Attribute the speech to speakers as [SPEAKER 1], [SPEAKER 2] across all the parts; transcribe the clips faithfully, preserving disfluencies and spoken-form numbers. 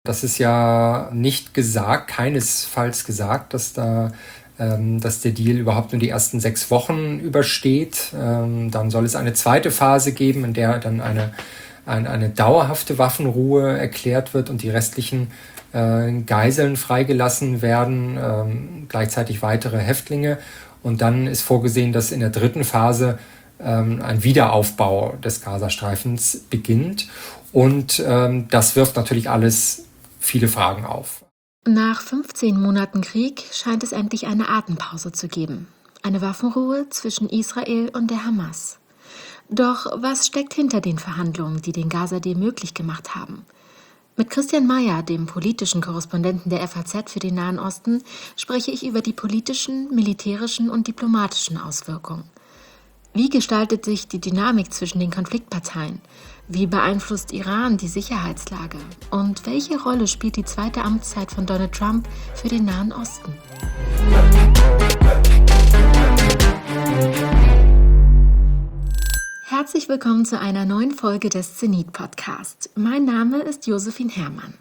[SPEAKER 1] Das ist ja nicht gesagt, keinesfalls gesagt, dass da ähm, dass der Deal überhaupt nur die ersten sechs Wochen übersteht. Ähm, dann soll es eine zweite Phase geben, in der dann eine, ein, eine dauerhafte Waffenruhe erklärt wird und die restlichen äh, Geiseln freigelassen werden, ähm, gleichzeitig weitere Häftlinge. Und dann ist vorgesehen, dass in der dritten Phase ähm, ein Wiederaufbau des Gazastreifens beginnt. Und ähm, das wirft natürlich alles viele Fragen auf.
[SPEAKER 2] Nach fünfzehn Monaten Krieg scheint es endlich eine Atempause zu geben. Eine Waffenruhe zwischen Israel und der Hamas. Doch was steckt hinter den Verhandlungen, die den Gaza-Deal möglich gemacht haben? Mit Christian Mayer, dem politischen Korrespondenten der F A Z für den Nahen Osten, spreche ich über die politischen, militärischen und diplomatischen Auswirkungen. Wie gestaltet sich die Dynamik zwischen den Konfliktparteien? Wie beeinflusst Iran die Sicherheitslage? Und welche Rolle spielt die zweite Amtszeit von Donald Trump für den Nahen Osten? Herzlich willkommen zu einer neuen Folge des Zenit-Podcasts. Mein Name ist Josephine Herrmann.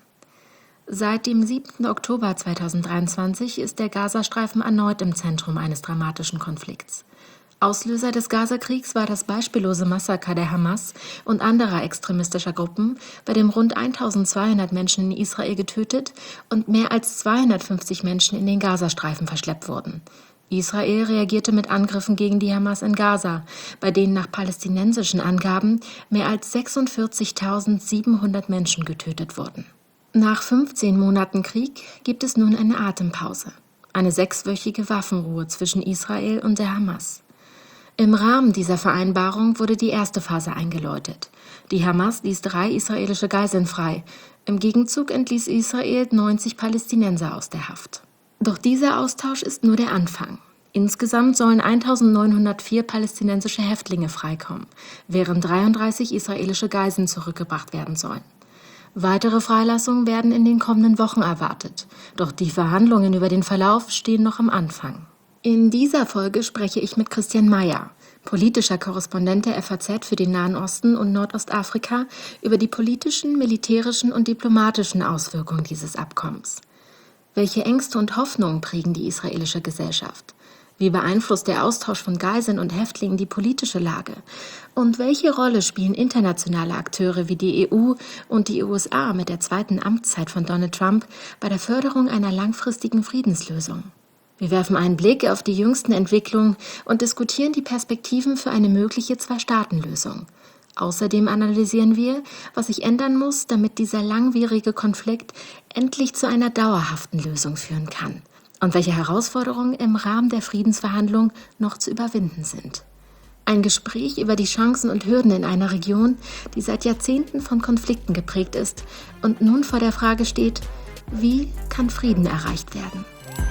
[SPEAKER 2] Seit dem siebten Oktober zweitausenddreiundzwanzig ist der Gazastreifen erneut im Zentrum eines dramatischen Konflikts. Auslöser des Gazakriegs war das beispiellose Massaker der Hamas und anderer extremistischer Gruppen, bei dem rund eintausendzweihundert Menschen in Israel getötet und mehr als zweihundertfünfzig Menschen in den Gazastreifen verschleppt wurden. Israel reagierte mit Angriffen gegen die Hamas in Gaza, bei denen nach palästinensischen Angaben mehr als sechsundvierzigtausendsiebenhundert Menschen getötet wurden. Nach fünfzehn Monaten Krieg gibt es nun eine Atempause, eine sechswöchige Waffenruhe zwischen Israel und der Hamas. Im Rahmen dieser Vereinbarung wurde die erste Phase eingeläutet. Die Hamas ließ drei israelische Geiseln frei. Im Gegenzug entließ Israel neunzig Palästinenser aus der Haft. Doch dieser Austausch ist nur der Anfang. Insgesamt sollen eintausendneunhundertvier palästinensische Häftlinge freikommen, während dreiunddreißig israelische Geiseln zurückgebracht werden sollen. Weitere Freilassungen werden in den kommenden Wochen erwartet. Doch die Verhandlungen über den Verlauf stehen noch am Anfang. In dieser Folge spreche ich mit Christian Mayer, politischer Korrespondent der F A Z für den Nahen Osten und Nordostafrika, über die politischen, militärischen und diplomatischen Auswirkungen dieses Abkommens. Welche Ängste und Hoffnungen prägen die israelische Gesellschaft? Wie beeinflusst der Austausch von Geiseln und Häftlingen die politische Lage? Und welche Rolle spielen internationale Akteure wie die E U und die U S A mit der zweiten Amtszeit von Donald Trump bei der Förderung einer langfristigen Friedenslösung? Wir werfen einen Blick auf die jüngsten Entwicklungen und diskutieren die Perspektiven für eine mögliche Zwei-Staaten-Lösung. Außerdem analysieren wir, was sich ändern muss, damit dieser langwierige Konflikt endlich zu einer dauerhaften Lösung führen kann und welche Herausforderungen im Rahmen der Friedensverhandlungen noch zu überwinden sind. Ein Gespräch über die Chancen und Hürden in einer Region, die seit Jahrzehnten von Konflikten geprägt ist und nun vor der Frage steht, wie kann Frieden erreicht werden?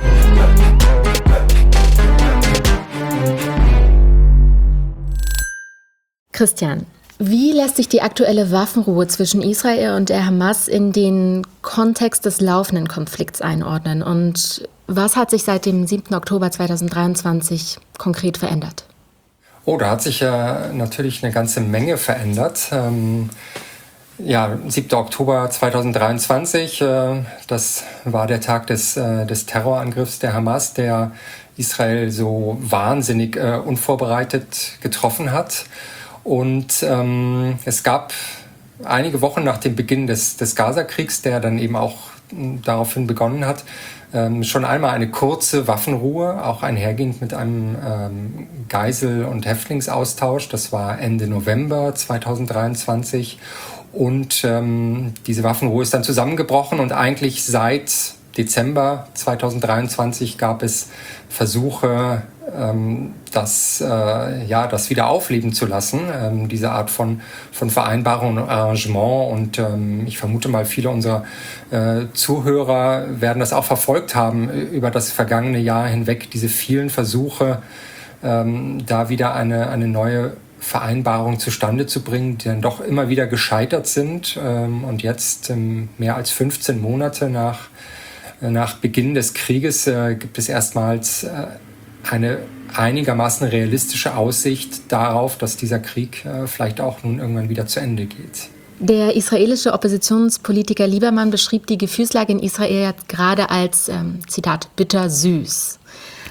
[SPEAKER 2] Christian, wie lässt sich die aktuelle Waffenruhe zwischen Israel und der Hamas in den Kontext des laufenden Konflikts einordnen? Und was hat sich seit dem siebten Oktober zweitausenddreiundzwanzig konkret verändert?
[SPEAKER 1] Oh, da hat sich ja natürlich eine ganze Menge verändert. Ähm, ja, siebten Oktober zweitausenddreiundzwanzig, äh, das war der Tag des, äh, des Terrorangriffs der Hamas, der Israel so wahnsinnig äh, unvorbereitet getroffen hat. Und ähm, es gab einige Wochen nach dem Beginn des, des Gaza-Kriegs, der dann eben auch m, daraufhin begonnen hat, ähm, schon einmal eine kurze Waffenruhe, auch einhergehend mit einem ähm, Geisel- und Häftlingsaustausch. Das war Ende November zweitausenddreiundzwanzig. Und ähm, diese Waffenruhe ist dann zusammengebrochen und eigentlich seit Dezember zweitausenddreiundzwanzig gab es Versuche, ähm, das, äh, ja, das wieder aufleben zu lassen, ähm, diese Art von, von Vereinbarung und Arrangement. Und ähm, ich vermute mal, viele unserer äh, Zuhörer werden das auch verfolgt haben über das vergangene Jahr hinweg, diese vielen Versuche, ähm, da wieder eine, eine neue Vereinbarung zustande zu bringen, die dann doch immer wieder gescheitert sind. Ähm, und jetzt ähm, mehr als fünfzehn Monate nach Nach Beginn des Krieges äh, gibt es erstmals äh, eine einigermaßen realistische Aussicht darauf, dass dieser Krieg äh, vielleicht auch nun irgendwann wieder zu Ende geht.
[SPEAKER 2] Der israelische Oppositionspolitiker Lieberman beschrieb die Gefühlslage in Israel gerade als, ähm, Zitat, bittersüß.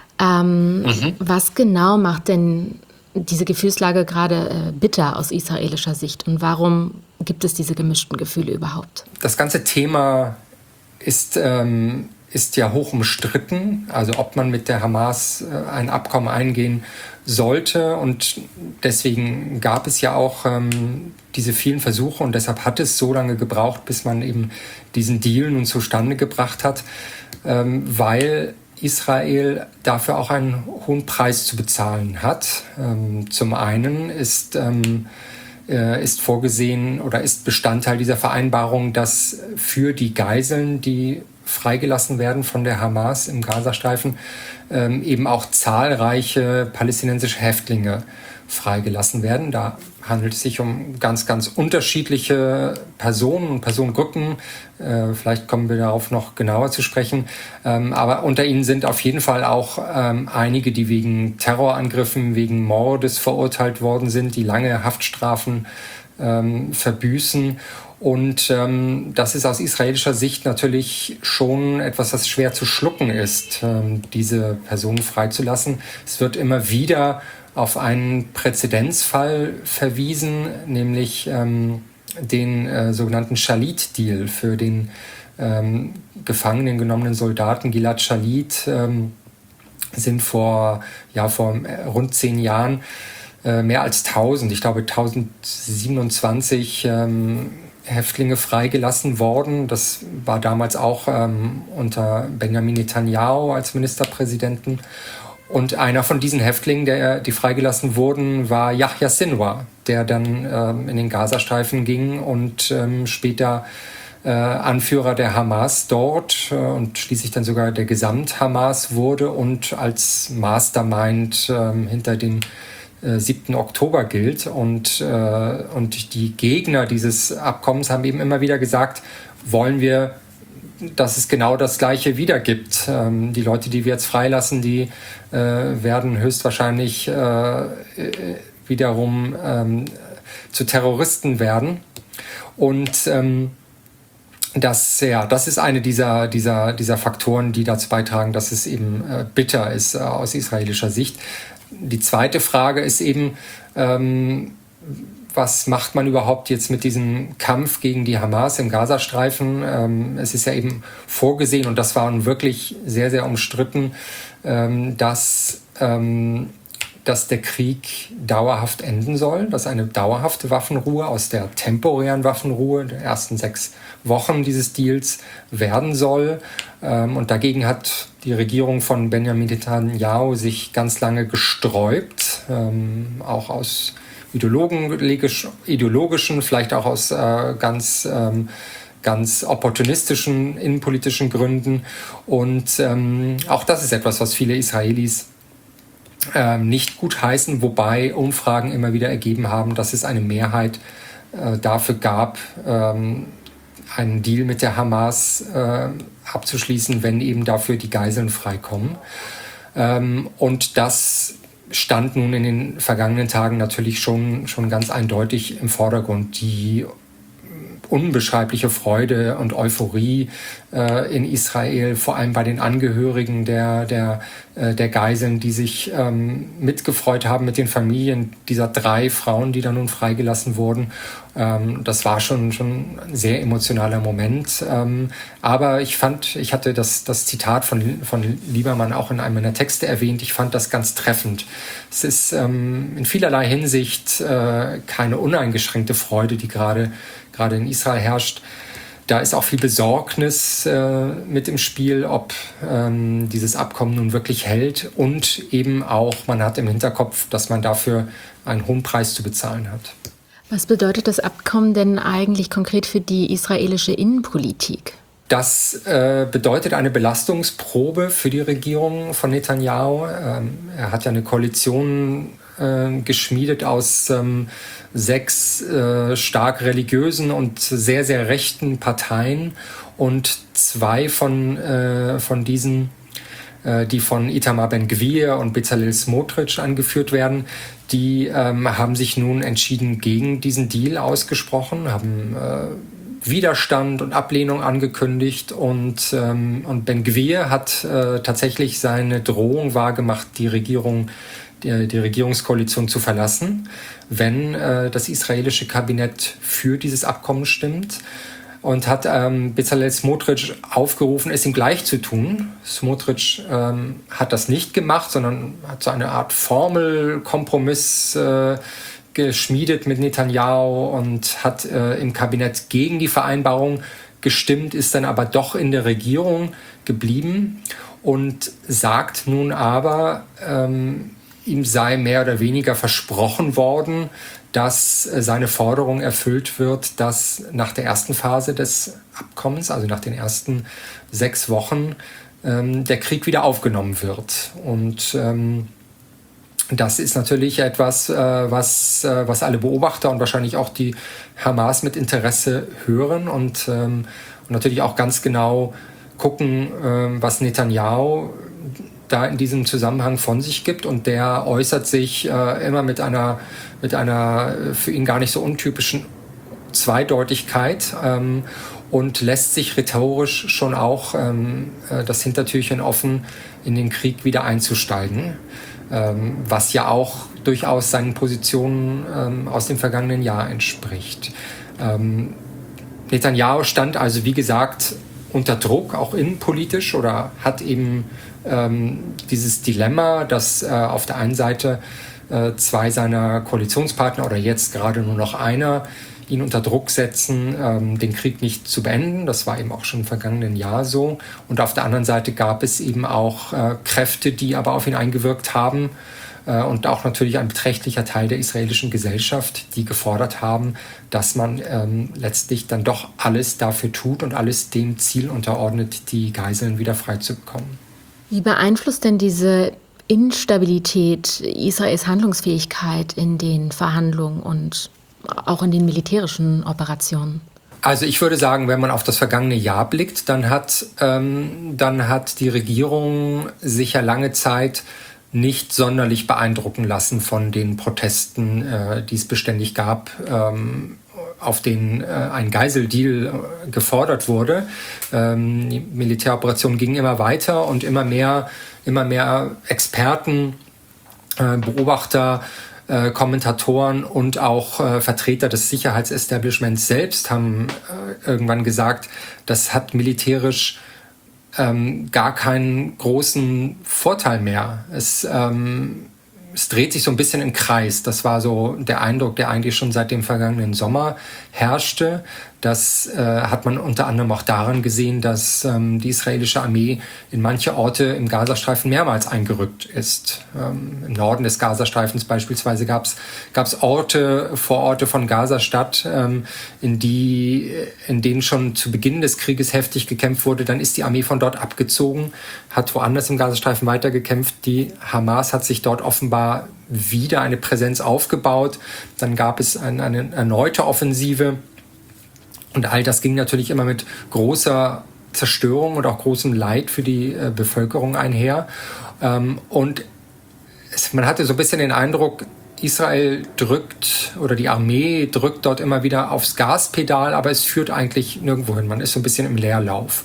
[SPEAKER 2] Ähm, mhm. Was genau macht denn diese Gefühlslage gerade äh, bitter aus israelischer Sicht und warum gibt es diese gemischten Gefühle überhaupt?
[SPEAKER 1] Das ganze Thema ist, ähm, ist ja hoch umstritten, also ob man mit der Hamas äh, ein Abkommen eingehen sollte, und deswegen gab es ja auch ähm, diese vielen Versuche und deshalb hat es so lange gebraucht, bis man eben diesen Deal nun zustande gebracht hat, ähm, weil Israel dafür auch einen hohen Preis zu bezahlen hat. Ähm, zum einen ist, ähm, äh, ist vorgesehen oder ist Bestandteil dieser Vereinbarung, dass für die Geiseln, die freigelassen werden von der Hamas im Gazastreifen, ähm, eben auch zahlreiche palästinensische Häftlinge freigelassen werden. Da handelt es sich um ganz, ganz unterschiedliche Personen und Personengruppen. Äh, vielleicht kommen wir darauf noch genauer zu sprechen. Ähm, aber unter ihnen sind auf jeden Fall auch ähm, einige, die wegen Terrorangriffen, wegen Mordes verurteilt worden sind, die lange Haftstrafen ähm, verbüßen. Und ähm, das ist aus israelischer Sicht natürlich schon etwas, das schwer zu schlucken ist, ähm, diese Personen freizulassen. Es wird immer wieder auf einen Präzedenzfall verwiesen, nämlich ähm, den äh, sogenannten Shalit-Deal für den ähm, gefangenen genommenen Soldaten Gilad Shalit. Ähm, sind vor, ja, vor rund zehn Jahren äh, mehr als tausend, ich glaube tausendsiebenundzwanzig ähm, Häftlinge freigelassen worden. Das war damals auch ähm, unter Benjamin Netanyahu als Ministerpräsidenten. Und einer von diesen Häftlingen, der, die freigelassen wurden, war Yahya Sinwar, der dann ähm, in den Gazastreifen ging und ähm, später äh, Anführer der Hamas dort äh, und schließlich dann sogar der Gesamt-Hamas wurde und als Mastermind äh, hinter den äh, siebten Oktober gilt. Und, äh, und die Gegner dieses Abkommens haben eben immer wieder gesagt, wollen wir, dass es genau das Gleiche wieder gibt. Ähm, die Leute, die wir jetzt freilassen, die äh, werden höchstwahrscheinlich äh, wiederum ähm, zu Terroristen werden. Und ähm, das, ja, das ist eine dieser, dieser, dieser Faktoren, die dazu beitragen, dass es eben äh, bitter ist äh, aus israelischer Sicht. Die zweite Frage ist eben, ähm, was macht man überhaupt jetzt mit diesem Kampf gegen die Hamas im Gazastreifen? Ähm, es ist ja eben vorgesehen, und das war wirklich sehr, sehr umstritten, ähm, dass, ähm, dass der Krieg dauerhaft enden soll, dass eine dauerhafte Waffenruhe aus der temporären Waffenruhe der ersten sechs Wochen dieses Deals werden soll. Ähm, und dagegen hat die Regierung von Benjamin Netanyahu sich ganz lange gesträubt, ähm, auch aus ideologischen, vielleicht auch aus äh, ganz, ähm, ganz opportunistischen, innenpolitischen Gründen. Und ähm, auch das ist etwas, was viele Israelis ähm, nicht gut heißen, wobei Umfragen immer wieder ergeben haben, dass es eine Mehrheit äh, dafür gab, ähm, einen Deal mit der Hamas äh, abzuschließen, wenn eben dafür die Geiseln freikommen. Ähm, und das stand nun in den vergangenen Tagen natürlich schon, schon ganz eindeutig im Vordergrund. Die unbeschreibliche Freude und Euphorie äh, in Israel, vor allem bei den Angehörigen der, der, äh, der Geiseln, die sich ähm, mitgefreut haben mit den Familien dieser drei Frauen, die dann nun freigelassen wurden. Ähm, das war schon, schon ein sehr emotionaler Moment. Ähm, aber ich fand, ich hatte das, das Zitat von, von Lieberman auch in einem meiner Texte erwähnt, ich fand das ganz treffend. Es ist ähm, in vielerlei Hinsicht äh, keine uneingeschränkte Freude, die gerade gerade in Israel herrscht. Da ist auch viel Besorgnis äh, mit im Spiel, ob ähm, dieses Abkommen nun wirklich hält, und eben auch, man hat im Hinterkopf, dass man dafür einen hohen Preis zu bezahlen hat.
[SPEAKER 2] Was bedeutet das Abkommen denn eigentlich konkret für die israelische Innenpolitik?
[SPEAKER 1] Das äh, bedeutet eine Belastungsprobe für die Regierung von Netanyahu. Ähm, er hat ja eine Koalition äh, geschmiedet aus ähm, sechs äh, stark religiösen und sehr, sehr rechten Parteien. Und zwei von, äh, von diesen äh, die von Itamar Ben-Gvir und Bezalel Smotrich angeführt werden, die ähm, haben sich nun entschieden gegen diesen Deal ausgesprochen, haben äh, Widerstand und Ablehnung angekündigt und, ähm, und Ben-Gvir hat äh, tatsächlich seine Drohung wahrgemacht, die Regierung Die, die Regierungskoalition zu verlassen, wenn äh, das israelische Kabinett für dieses Abkommen stimmt, und hat ähm, Bezalel Smotrich aufgerufen, es ihm gleich zu tun. Smotrich ähm, hat das nicht gemacht, sondern hat so eine Art Formelkompromiss äh, geschmiedet mit Netanyahu und hat äh, im Kabinett gegen die Vereinbarung gestimmt, ist dann aber doch in der Regierung geblieben und sagt nun aber, ähm, ihm sei mehr oder weniger versprochen worden, dass seine Forderung erfüllt wird, dass nach der ersten Phase des Abkommens, also nach den ersten sechs Wochen, ähm, der Krieg wieder aufgenommen wird. Und ähm, das ist natürlich etwas, äh, was, äh, was alle Beobachter und wahrscheinlich auch die Hamas mit Interesse hören und, ähm, und natürlich auch ganz genau gucken, äh, was Netanyahu da in diesem Zusammenhang von sich gibt, und der äußert sich äh, immer mit einer, mit einer für ihn gar nicht so untypischen Zweideutigkeit ähm, und lässt sich rhetorisch schon auch ähm, äh, das Hintertürchen offen, in den Krieg wieder einzusteigen, ähm, was ja auch durchaus seinen Positionen ähm, aus dem vergangenen Jahr entspricht. Ähm, Netanyahu stand also, wie gesagt, unter Druck, auch innenpolitisch, oder hat eben ähm, dieses Dilemma, dass äh, auf der einen Seite äh, zwei seiner Koalitionspartner oder jetzt gerade nur noch einer ihn unter Druck setzen, ähm, den Krieg nicht zu beenden. Das war eben auch schon im vergangenen Jahr so. Und auf der anderen Seite gab es eben auch äh, Kräfte, die aber auf ihn eingewirkt haben, äh, und auch natürlich ein beträchtlicher Teil der israelischen Gesellschaft, die gefordert haben, dass man ähm, letztlich dann doch alles dafür tut und alles dem Ziel unterordnet, die Geiseln wieder freizubekommen.
[SPEAKER 2] Wie beeinflusst denn diese Instabilität Israels Handlungsfähigkeit in den Verhandlungen und auch in den militärischen Operationen?
[SPEAKER 1] Also ich würde sagen, wenn man auf das vergangene Jahr blickt, dann hat, ähm, dann hat die Regierung sich ja lange Zeit nicht sonderlich beeindrucken lassen von den Protesten, äh, die es beständig gab, ähm, auf denen äh, ein Geiseldeal äh, gefordert wurde. Ähm, die Militäroperation ging immer weiter und immer mehr, immer mehr Experten, äh, Beobachter, äh, Kommentatoren und auch äh, Vertreter des Sicherheitsestablishments selbst haben äh, irgendwann gesagt, das hat militärisch ähm, gar keinen großen Vorteil mehr. Es ähm, Es dreht sich so ein bisschen im Kreis. Das war so der Eindruck, der eigentlich schon seit dem vergangenen Sommer herrschte. Das äh, hat man unter anderem auch daran gesehen, dass ähm, die israelische Armee in manche Orte im Gazastreifen mehrmals eingerückt ist. Ähm, Im Norden des Gazastreifens beispielsweise gab es Orte, Vororte von Gazastadt, ähm, in, die, in denen schon zu Beginn des Krieges heftig gekämpft wurde. Dann ist die Armee von dort abgezogen, hat woanders im Gazastreifen weitergekämpft. Die Hamas hat sich dort offenbar wieder eine Präsenz aufgebaut. Dann gab es eine, eine erneute Offensive. Und all das ging natürlich immer mit großer Zerstörung und auch großem Leid für die äh, Bevölkerung einher. Ähm, und es, man hatte so ein bisschen den Eindruck, Israel drückt oder die Armee drückt dort immer wieder aufs Gaspedal, aber es führt eigentlich nirgendwo hin. Man ist so ein bisschen im Leerlauf.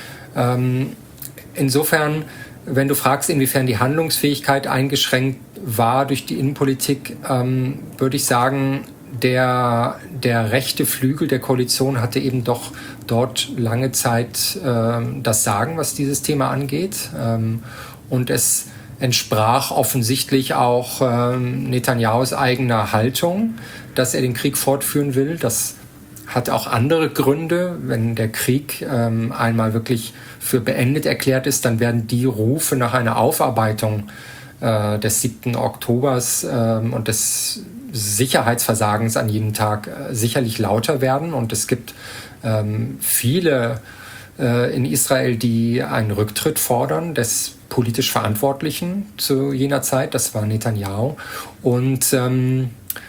[SPEAKER 1] Ähm, insofern, wenn du fragst, inwiefern die Handlungsfähigkeit eingeschränkt war durch die Innenpolitik, ähm, würde ich sagen, Der, der rechte Flügel der Koalition hatte eben doch dort lange Zeit äh, das Sagen, was dieses Thema angeht. Ähm, und es entsprach offensichtlich auch ähm, Netanyahus eigener Haltung, dass er den Krieg fortführen will. Das hat auch andere Gründe. Wenn der Krieg ähm, einmal wirklich für beendet erklärt ist, dann werden die Rufe nach einer Aufarbeitung äh, des siebten Oktobers ähm, und des Sicherheitsversagens an jedem Tag äh, sicherlich lauter werden. Und es gibt ähm, viele äh, in Israel, die einen Rücktritt fordern des politisch Verantwortlichen zu jener Zeit. Das war Netanyahu. Und, ähm,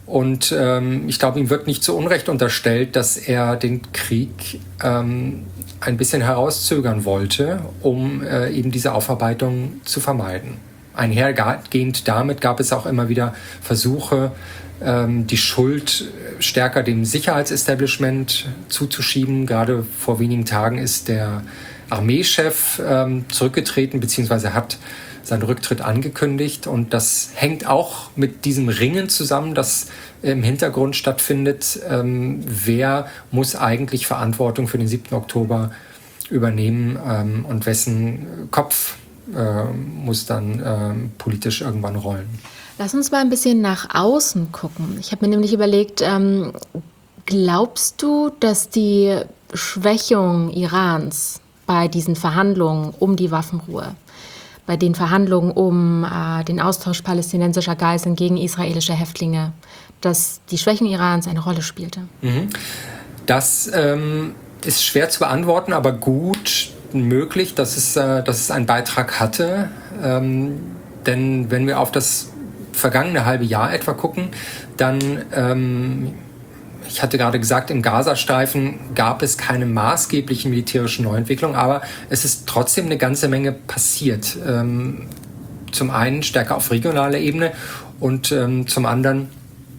[SPEAKER 1] Und ähm, ich glaube, ihm wird nicht zu Unrecht unterstellt, dass er den Krieg ähm, ein bisschen herauszögern wollte, um äh, eben diese Aufarbeitung zu vermeiden. Einhergehend damit gab es auch immer wieder Versuche, ähm, die Schuld stärker dem Sicherheitsestablishment zuzuschieben. Gerade vor wenigen Tagen ist der Armeechef ähm, zurückgetreten, beziehungsweise hat seinen Rücktritt angekündigt. Und das hängt auch mit diesem Ringen zusammen, das im Hintergrund stattfindet. Ähm, wer muss eigentlich Verantwortung für den siebten Oktober übernehmen ähm, und wessen Kopf äh, muss dann äh, politisch irgendwann rollen?
[SPEAKER 2] Lass uns mal ein bisschen nach außen gucken. Ich habe mir nämlich überlegt, ähm, glaubst du, dass die Schwächung Irans bei diesen Verhandlungen um die Waffenruhe, bei den Verhandlungen um äh, den Austausch palästinensischer Geiseln gegen israelische Häftlinge, dass die Schwächung Irans eine Rolle spielte?
[SPEAKER 1] Mhm. Das ähm, ist schwer zu beantworten, aber gut möglich, dass es, äh, dass es einen Beitrag hatte. Ähm, denn wenn wir auf das vergangene halbe Jahr etwa gucken, dann, ähm, ich hatte gerade gesagt, im Gazastreifen gab es keine maßgeblichen militärischen Neuentwicklungen, aber es ist trotzdem eine ganze Menge passiert. Ähm, zum einen stärker auf regionaler Ebene und ähm, zum anderen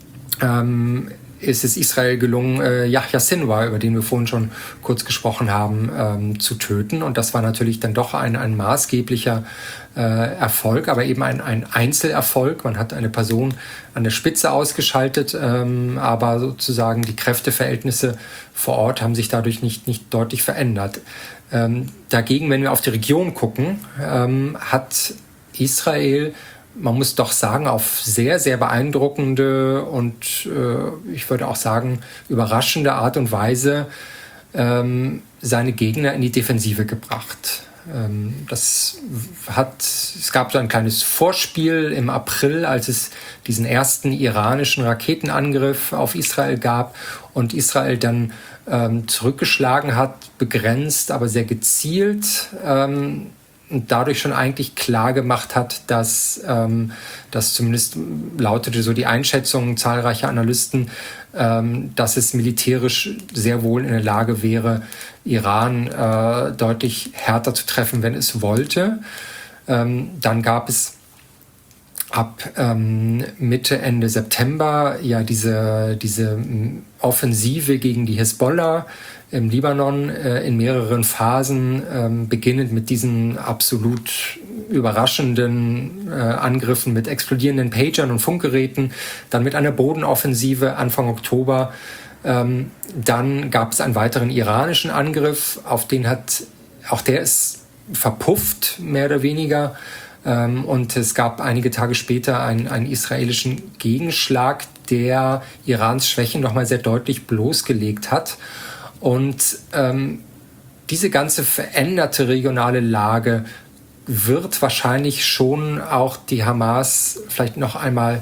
[SPEAKER 1] ähm, ist es Israel gelungen, äh, Yahya Sinwar, über den wir vorhin schon kurz gesprochen haben, ähm, zu töten. Und das war natürlich dann doch ein, ein maßgeblicher äh, Erfolg, aber eben ein, ein Einzelerfolg. Man hat eine Person an der Spitze ausgeschaltet, ähm, aber sozusagen die Kräfteverhältnisse vor Ort haben sich dadurch nicht, nicht deutlich verändert. Ähm, dagegen, wenn wir auf die Region gucken, ähm, hat Israel, man muss doch sagen, auf sehr, sehr beeindruckende und äh, ich würde auch sagen überraschende Art und Weise ähm, seine Gegner in die Defensive gebracht. Ähm, das hat, es gab so ein kleines Vorspiel im April, als es diesen ersten iranischen Raketenangriff auf Israel gab und Israel dann ähm, zurückgeschlagen hat, begrenzt, aber sehr gezielt. Ähm, und dadurch schon eigentlich klar gemacht hat, dass, ähm, dass zumindest lautete so die Einschätzung zahlreicher Analysten, ähm, dass es militärisch sehr wohl in der Lage wäre, Iran äh, deutlich härter zu treffen, wenn es wollte. Ähm, dann gab es ab ähm, Mitte, Ende September ja diese, diese Offensive gegen die Hisbollah im Libanon äh, in mehreren Phasen, ähm, beginnend mit diesen absolut überraschenden äh, Angriffen mit explodierenden Pagern und Funkgeräten, dann mit einer Bodenoffensive Anfang Oktober. Ähm, dann gab es einen weiteren iranischen Angriff, auf den hat, auch der ist verpufft, mehr oder weniger. Ähm, und es gab einige Tage später einen, einen israelischen Gegenschlag, der Irans Schwächen nochmal sehr deutlich bloßgelegt hat. Und ähm, diese ganze veränderte regionale Lage wird wahrscheinlich schon auch die Hamas vielleicht noch einmal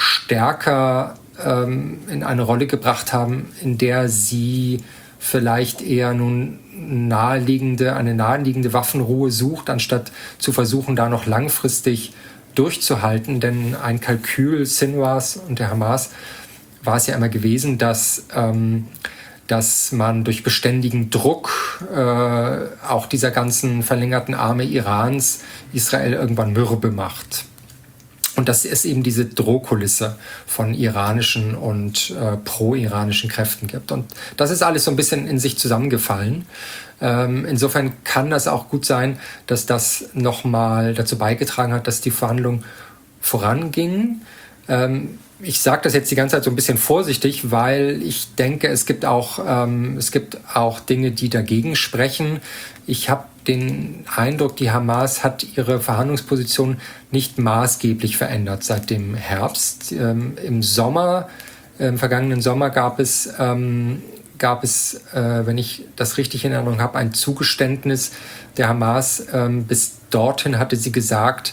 [SPEAKER 1] stärker ähm, in eine Rolle gebracht haben, in der sie vielleicht eher nun naheliegende, eine naheliegende Waffenruhe sucht, anstatt zu versuchen, da noch langfristig durchzuhalten. Denn ein Kalkül Sinwars und der Hamas war es ja immer gewesen, dass ähm, dass man durch beständigen Druck äh, auch dieser ganzen verlängerten Arme Irans Israel irgendwann mürbe macht. Und dass es eben diese Drohkulisse von iranischen und äh, pro-iranischen Kräften gibt. Und das ist alles so ein bisschen in sich zusammengefallen. Ähm, insofern kann das auch gut sein, dass das nochmal dazu beigetragen hat, dass die Verhandlungen vorangingen. Ähm, Ich sage das jetzt die ganze Zeit so ein bisschen vorsichtig, weil ich denke, es gibt auch, ähm, es gibt auch Dinge, die dagegen sprechen. Ich habe den Eindruck, die Hamas hat ihre Verhandlungsposition nicht maßgeblich verändert seit dem Herbst. Ähm, Im Sommer, im vergangenen Sommer gab es, ähm, gab es, äh, wenn ich das richtig in Erinnerung habe, ein Zugeständnis der Hamas. Ähm, bis dorthin hatte sie gesagt,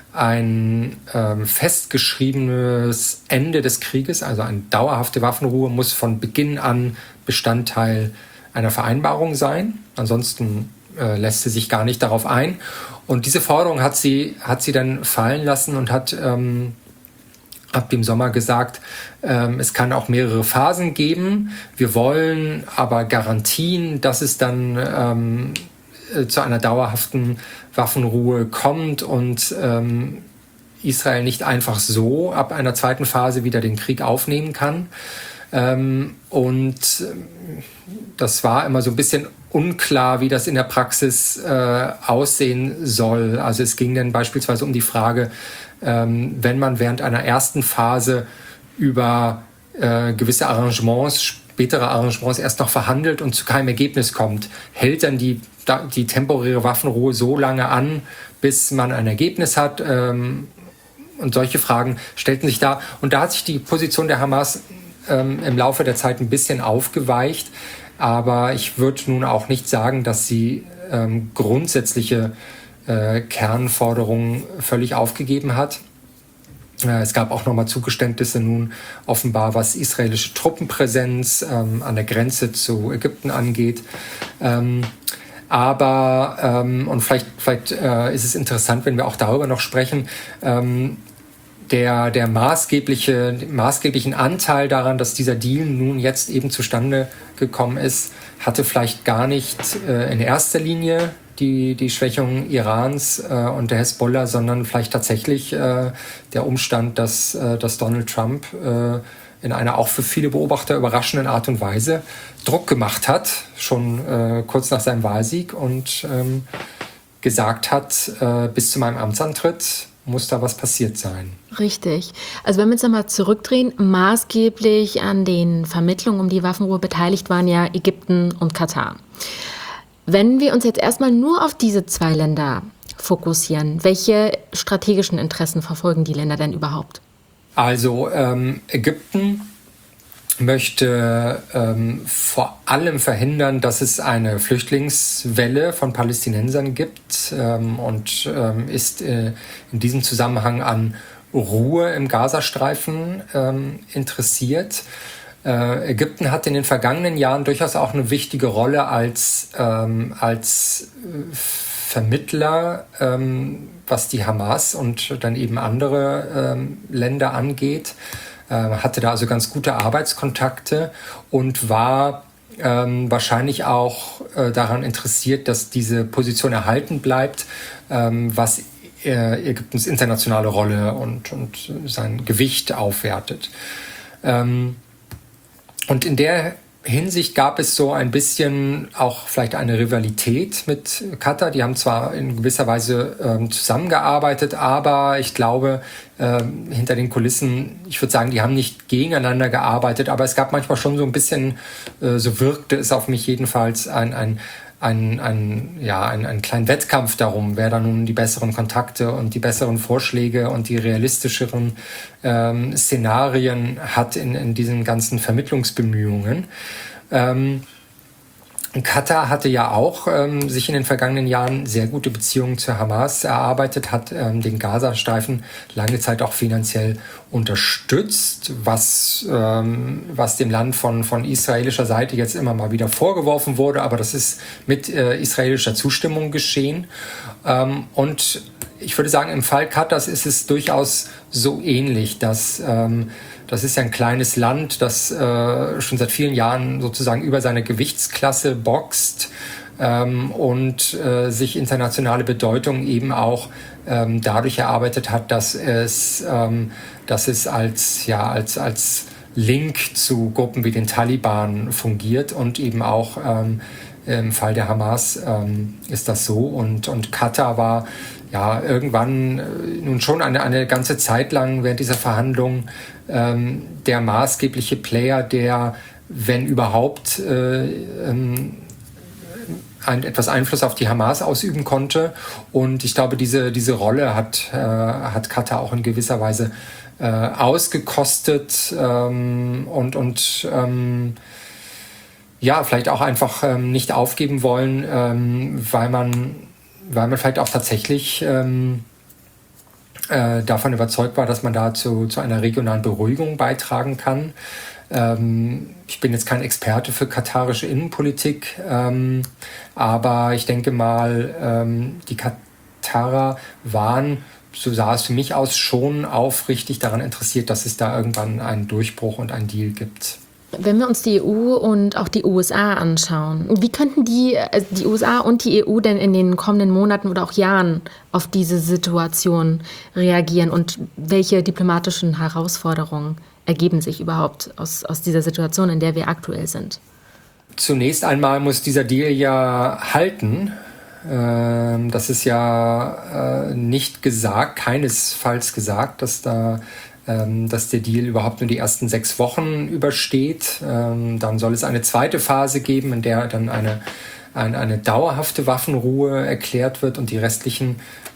[SPEAKER 1] ein ähm, festgeschriebenes Ende des Krieges, also eine dauerhafte Waffenruhe, muss von Beginn an Bestandteil einer Vereinbarung sein. Ansonsten äh, lässt sie sich gar nicht darauf ein. Und diese Forderung hat sie, hat sie dann fallen lassen und hat ähm, ab dem Sommer gesagt, ähm, es kann auch mehrere Phasen geben. Wir wollen aber Garantien, dass es dann ähm, äh, zu einer dauerhaften Waffenruhe kommt und ähm, Israel nicht einfach so ab einer zweiten Phase wieder den Krieg aufnehmen kann. Ähm, und das war immer so ein bisschen unklar, wie das in der Praxis äh, aussehen soll. Also es ging dann beispielsweise um die Frage, ähm, wenn man während einer ersten Phase über äh, gewisse Arrangements, spätere Arrangements erst noch verhandelt und zu keinem Ergebnis kommt, hält dann die, die temporäre Waffenruhe so lange an, bis man ein Ergebnis hat? Ähm, Und solche Fragen stellten sich da. Und da hat sich die Position der Hamas ähm, im Laufe der Zeit ein bisschen aufgeweicht. Aber ich würde nun auch nicht sagen, dass sie ähm, grundsätzliche äh, Kernforderungen völlig aufgegeben hat. Äh, es gab auch nochmal Zugeständnisse nun offenbar, was israelische Truppenpräsenz ähm, an der Grenze zu Ägypten angeht. Ähm, Aber, ähm, und vielleicht, vielleicht äh, ist es interessant, wenn wir auch darüber noch sprechen, ähm, der, der maßgebliche, maßgeblichen Anteil daran, dass dieser Deal nun jetzt eben zustande gekommen ist, hatte vielleicht gar nicht äh, in erster Linie die, die Schwächung Irans äh, und der Hezbollah, sondern vielleicht tatsächlich äh, der Umstand, dass, äh, dass Donald Trump äh, in einer auch für viele Beobachter überraschenden Art und Weise Druck gemacht hat, schon äh, kurz nach seinem Wahlsieg und ähm, gesagt hat, äh, bis zu meinem Amtsantritt muss da was passiert sein.
[SPEAKER 2] Richtig. Also wenn wir uns nochmal zurückdrehen, maßgeblich an den Vermittlungen um die Waffenruhe beteiligt waren ja Ägypten und Katar. Wenn wir uns jetzt erstmal nur auf diese zwei Länder fokussieren, welche strategischen Interessen verfolgen die Länder denn überhaupt?
[SPEAKER 1] Also ähm, Ägypten möchte ähm, vor allem verhindern, dass es eine Flüchtlingswelle von Palästinensern gibt ähm, und ähm, ist äh, in diesem Zusammenhang an Ruhe im Gazastreifen ähm, interessiert. Äh, Ägypten hat in den vergangenen Jahren durchaus auch eine wichtige Rolle als, ähm, als äh, Vermittler, ähm, was die Hamas und dann eben andere ähm, Länder angeht. Hatte da also ganz gute Arbeitskontakte und war ähm, wahrscheinlich auch äh, daran interessiert, dass diese Position erhalten bleibt, ähm, was äh, Ägyptens internationale Rolle und, und sein Gewicht aufwertet. Ähm, und in der Hinsicht gab es so ein bisschen auch vielleicht eine Rivalität mit Katar. Die haben zwar in gewisser Weise ähm, zusammengearbeitet, aber ich glaube, ähm, hinter den Kulissen, ich würde sagen, die haben nicht gegeneinander gearbeitet, aber es gab manchmal schon so ein bisschen, äh, so wirkte es auf mich jedenfalls, ein, ein, ein, ein, ja, ein, ein kleinen Wettkampf darum, wer da nun die besseren Kontakte und die besseren Vorschläge und die realistischeren ähm, Szenarien hat in, in diesen ganzen Vermittlungsbemühungen. Ähm, Katar hatte ja auch ähm, sich in den vergangenen Jahren sehr gute Beziehungen zur Hamas erarbeitet, hat ähm, den Gazastreifen lange Zeit auch finanziell unterstützt, was, ähm, was dem Land von, von israelischer Seite jetzt immer mal wieder vorgeworfen wurde, aber das ist mit äh, israelischer Zustimmung geschehen. Ähm, und ich würde sagen, im Fall Katars ist es durchaus so ähnlich, dass ähm, das ist ja ein kleines Land, das äh, schon seit vielen Jahren sozusagen über seine Gewichtsklasse boxt ähm, und äh, sich internationale Bedeutung eben auch ähm, dadurch erarbeitet hat, dass es, ähm, dass es als, ja, als, als Link zu Gruppen wie den Taliban fungiert und eben auch ähm, im Fall der Hamas ähm, ist das so. Und, und Katar war ja irgendwann äh, nun schon eine, eine ganze Zeit lang während dieser Verhandlungen ähm, der maßgebliche Player, der, wenn überhaupt, äh, ähm, ein, etwas Einfluss auf die Hamas ausüben konnte. Und ich glaube, diese, diese Rolle hat, äh, hat Katar auch in gewisser Weise äh, ausgekostet ähm, und, und ähm, ja, vielleicht auch einfach ähm, nicht aufgeben wollen, ähm, weil man, weil man vielleicht auch tatsächlich ähm, äh, davon überzeugt war, dass man da zu, zu einer regionalen Beruhigung beitragen kann. Ähm, ich bin jetzt kein Experte für katarische Innenpolitik, ähm, aber ich denke mal, ähm, die Katarer waren so sah es für mich aus, schon aufrichtig daran interessiert, dass es da irgendwann einen Durchbruch und einen Deal gibt.
[SPEAKER 2] Wenn wir uns die E U und auch die U S A anschauen, wie könnten die, also die U S A und die E U denn in den kommenden Monaten oder auch Jahren auf diese Situation reagieren und welche diplomatischen Herausforderungen ergeben sich überhaupt aus, aus dieser Situation, in der wir aktuell sind?
[SPEAKER 1] Zunächst einmal muss dieser Deal ja halten. Das ist ja nicht gesagt, keinesfalls gesagt, dass da dass der Deal überhaupt nur die ersten sechs Wochen übersteht. Dann soll es eine zweite Phase geben, in der dann eine, eine, eine dauerhafte Waffenruhe erklärt wird und die restlichen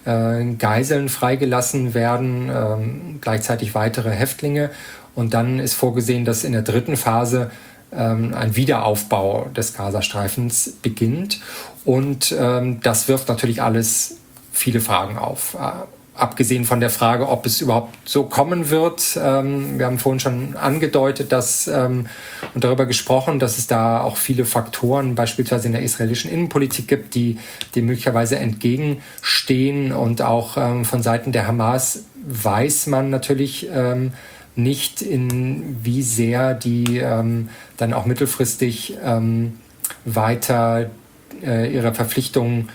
[SPEAKER 1] Geiseln freigelassen werden, gleichzeitig weitere Häftlinge. Und dann ist vorgesehen, dass in der dritten Phase ein Wiederaufbau des Gazastreifens beginnt. Und das wirft natürlich alles viele Fragen auf. Abgesehen von der Frage, ob es überhaupt so kommen wird. Ähm, wir haben vorhin schon angedeutet, dass ähm, und darüber gesprochen, dass es da auch viele Faktoren, beispielsweise in der israelischen Innenpolitik gibt, die dem möglicherweise entgegenstehen. Und auch ähm, von Seiten der Hamas weiß man natürlich ähm, nicht, in wie sehr die ähm, dann auch mittelfristig ähm, weiter äh, ihre Verpflichtungen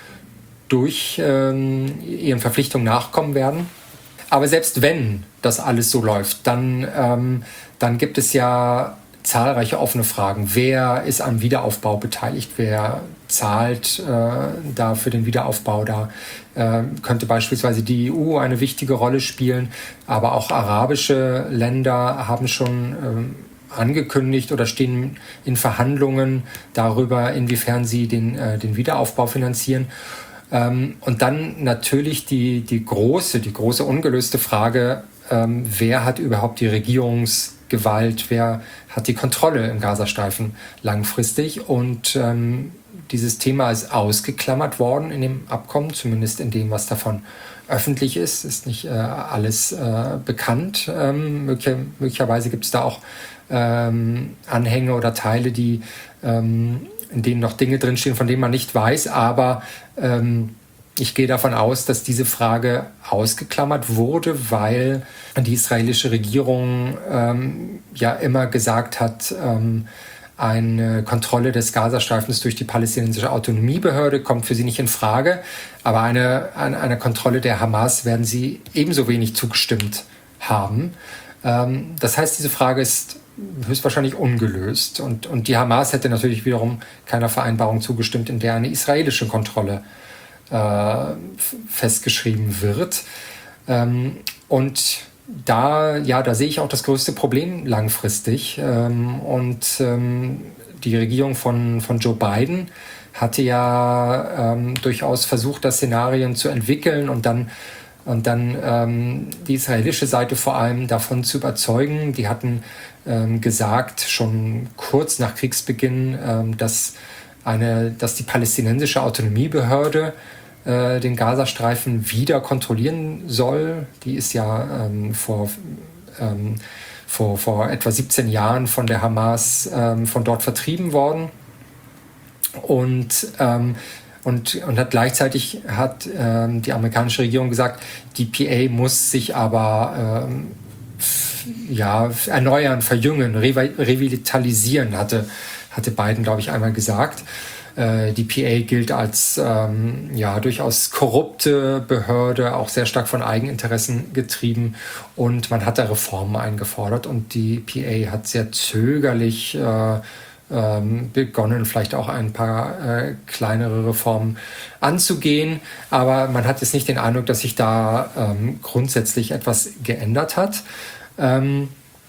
[SPEAKER 1] durch ähm, ihren Verpflichtungen nachkommen werden. Aber selbst wenn das alles so läuft, dann, ähm, dann gibt es ja zahlreiche offene Fragen. Wer ist am Wiederaufbau beteiligt? Wer zahlt äh, da für den Wiederaufbau? Da äh, könnte beispielsweise die E U eine wichtige Rolle spielen, aber auch arabische Länder haben schon ähm, angekündigt oder stehen in Verhandlungen darüber, inwiefern sie den, äh, den Wiederaufbau finanzieren. Ähm, und dann natürlich die, die große, die große ungelöste Frage, ähm, wer hat überhaupt die Regierungsgewalt, wer hat die Kontrolle im Gazastreifen langfristig? Und ähm, dieses Thema ist ausgeklammert worden in dem Abkommen, zumindest in dem, was davon öffentlich ist. Ist nicht äh, alles äh, bekannt. Ähm, möglicher, möglicherweise gibt es da auch ähm, Anhänge oder Teile, die ähm, in denen noch Dinge drinstehen, von denen man nicht weiß. Aber ähm, ich gehe davon aus, dass diese Frage ausgeklammert wurde, weil die israelische Regierung ähm, ja immer gesagt hat, ähm, eine Kontrolle des Gazastreifens durch die palästinensische Autonomiebehörde kommt für sie nicht in Frage. Aber eine, eine, eine Kontrolle der Hamas werden sie ebenso wenig zugestimmt haben. Ähm, das heißt, diese Frage ist höchstwahrscheinlich ungelöst. Und, und die Hamas hätte natürlich wiederum keiner Vereinbarung zugestimmt, in der eine israelische Kontrolle äh, festgeschrieben wird. Ähm, und da, ja, da sehe ich auch das größte Problem langfristig. Ähm, und ähm, die Regierung von, von Joe Biden hatte ja ähm, durchaus versucht, das Szenarien zu entwickeln und dann Und dann ähm, die israelische Seite vor allem davon zu überzeugen. Die hatten ähm, gesagt, schon kurz nach Kriegsbeginn, ähm, dass, eine, dass die palästinensische Autonomiebehörde äh, den Gazastreifen wieder kontrollieren soll. Die ist ja ähm, vor, ähm, vor, vor etwa siebzehn Jahren von der Hamas ähm, von dort vertrieben worden. Und ähm, Und, und hat gleichzeitig hat ähm, die amerikanische Regierung gesagt, die P A muss sich aber ähm, f- ja, erneuern, verjüngen, re- revitalisieren, hatte, hatte Biden, glaube ich, einmal gesagt. Äh, die P A gilt als ähm, ja, durchaus korrupte Behörde, auch sehr stark von Eigeninteressen getrieben. Und man hat da Reformen eingefordert. Und die P A hat sehr zögerlich äh, begonnen, vielleicht auch ein paar äh, kleinere Reformen anzugehen. Aber man hat jetzt nicht den Eindruck, dass sich da ähm, grundsätzlich etwas geändert hat. Ähm,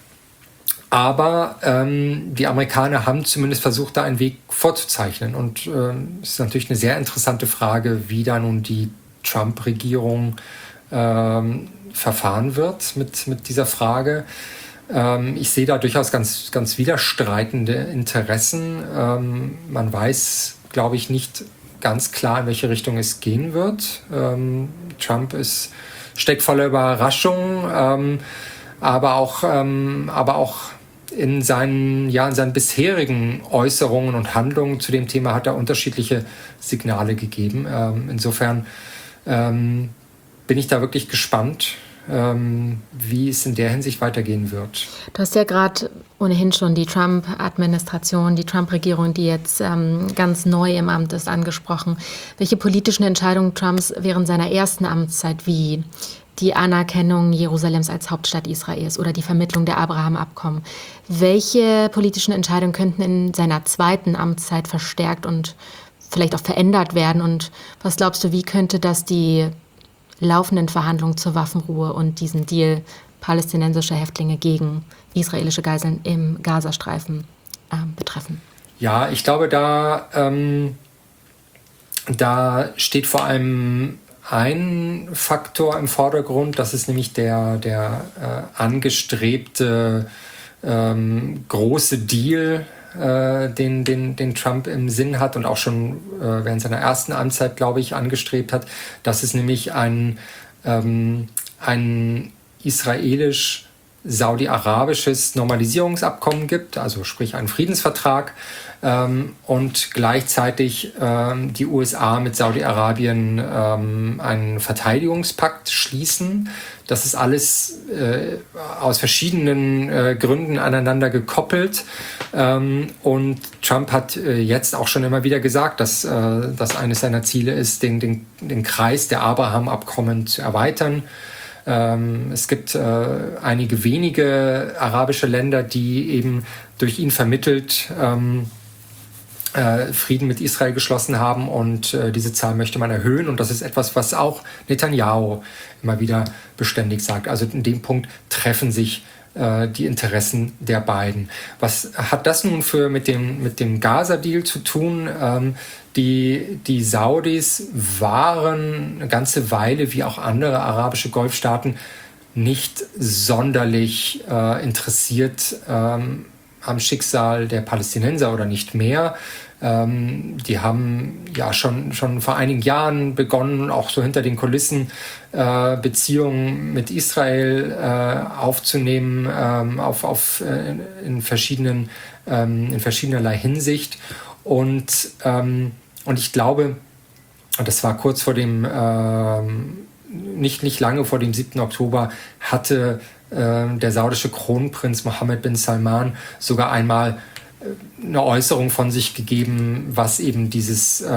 [SPEAKER 1] aber ähm, die Amerikaner haben zumindest versucht, da einen Weg vorzuzeichnen. Und ähm, es ist natürlich eine sehr interessante Frage, wie da nun die Trump-Regierung ähm, verfahren wird mit, mit dieser Frage. Ich sehe da durchaus ganz, ganz widerstreitende Interessen. Ähm, man weiß, glaube ich, nicht ganz klar, in welche Richtung es gehen wird. Ähm, Trump ist, steckt voller Überraschung, ähm, aber auch, ähm, aber auch in seinen, ja, in seinen bisherigen Äußerungen und Handlungen zu dem Thema hat er unterschiedliche Signale gegeben. Ähm, insofern ähm, bin ich da wirklich gespannt, ähm, wie es in der Hinsicht weitergehen wird.
[SPEAKER 2] Du hast ja gerade ohnehin schon die Trump-Administration, die Trump-Regierung, die jetzt ähm, ganz neu im Amt ist, angesprochen. Welche politischen Entscheidungen Trumps während seiner ersten Amtszeit, wie die Anerkennung Jerusalems als Hauptstadt Israels oder die Vermittlung der Abraham-Abkommen, welche politischen Entscheidungen könnten in seiner zweiten Amtszeit verstärkt und vielleicht auch verändert werden? Und was glaubst du, wie könnte das die laufenden Verhandlungen zur Waffenruhe und diesen Deal palästinensischer Häftlinge gegen israelische Geiseln im Gazastreifen äh, betreffen?
[SPEAKER 1] Ja, ich glaube, da, ähm, da steht vor allem ein Faktor im Vordergrund, das ist nämlich der, der äh, angestrebte ähm, große Deal, äh, den, den, den Trump im Sinn hat und auch schon äh, während seiner ersten Amtszeit, glaube ich, angestrebt hat. Das ist nämlich ein, ähm, ein israelisch-saudi-arabisches Normalisierungsabkommen gibt, also sprich einen Friedensvertrag, ähm, und gleichzeitig ähm, die U S A mit Saudi-Arabien ähm, einen Verteidigungspakt schließen. Das ist alles äh, aus verschiedenen äh, Gründen aneinander gekoppelt. Ähm, und Trump hat äh, jetzt auch schon immer wieder gesagt, dass äh, das eines seiner Ziele ist, den, den, den Kreis der Abraham-Abkommen zu erweitern. Ähm, es gibt äh, einige wenige arabische Länder, die eben durch ihn vermittelt ähm, äh, Frieden mit Israel geschlossen haben, und äh, diese Zahl möchte man erhöhen, und das ist etwas, was auch Netanyahu immer wieder beständig sagt. Also in dem Punkt treffen sich äh, die Interessen der beiden. Was hat das nun für mit dem, mit dem Gaza-Deal zu tun? Ähm, die, die Saudis waren eine ganze Weile, wie auch andere arabische Golfstaaten, nicht sonderlich äh, interessiert ähm, am Schicksal der Palästinenser oder nicht mehr. Ähm, die haben ja schon, schon vor einigen Jahren begonnen, auch so hinter den Kulissen äh, Beziehungen mit Israel äh, aufzunehmen, ähm, auf, auf, äh, in, verschiedenen, ähm, in verschiedenerlei Hinsicht. Und, ähm, und ich glaube, das war kurz vor dem, ähm, nicht, nicht lange vor dem siebten Oktober, hatte der saudische Kronprinz Mohammed bin Salman sogar einmal eine Äußerung von sich gegeben, was eben dieses, äh,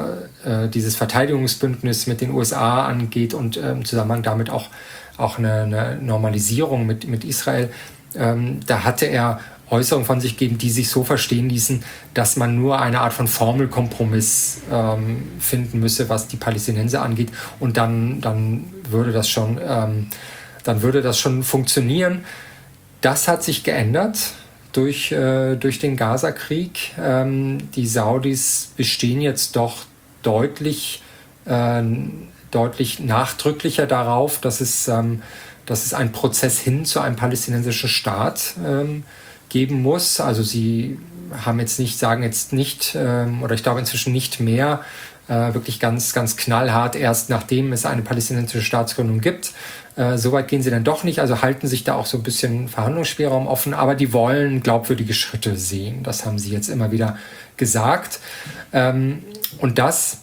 [SPEAKER 1] äh, dieses Verteidigungsbündnis mit den U S A angeht und äh, im Zusammenhang damit auch, auch eine, eine Normalisierung mit, mit Israel. Ähm, da hatte er Äußerungen von sich gegeben, die sich so verstehen ließen, dass man nur eine Art von Formelkompromiss ähm, finden müsse, was die Palästinenser angeht, und dann, dann würde das schon ähm, dann würde das schon funktionieren. Das hat sich geändert durch, äh, durch den Gaza-Krieg. Ähm, die Saudis bestehen jetzt doch deutlich, äh, deutlich nachdrücklicher darauf, dass es, ähm, dass es einen Prozess hin zu einem palästinensischen Staat ähm, geben muss. Also sie haben jetzt nicht, sagen jetzt nicht, ähm, oder ich glaube inzwischen nicht mehr, äh, wirklich ganz, ganz knallhart, erst nachdem es eine palästinensische Staatsgründung gibt. Äh, Soweit gehen sie dann doch nicht, also halten sich da auch so ein bisschen Verhandlungsspielraum offen, aber die wollen glaubwürdige Schritte sehen. Das haben sie jetzt immer wieder gesagt. Ähm, und das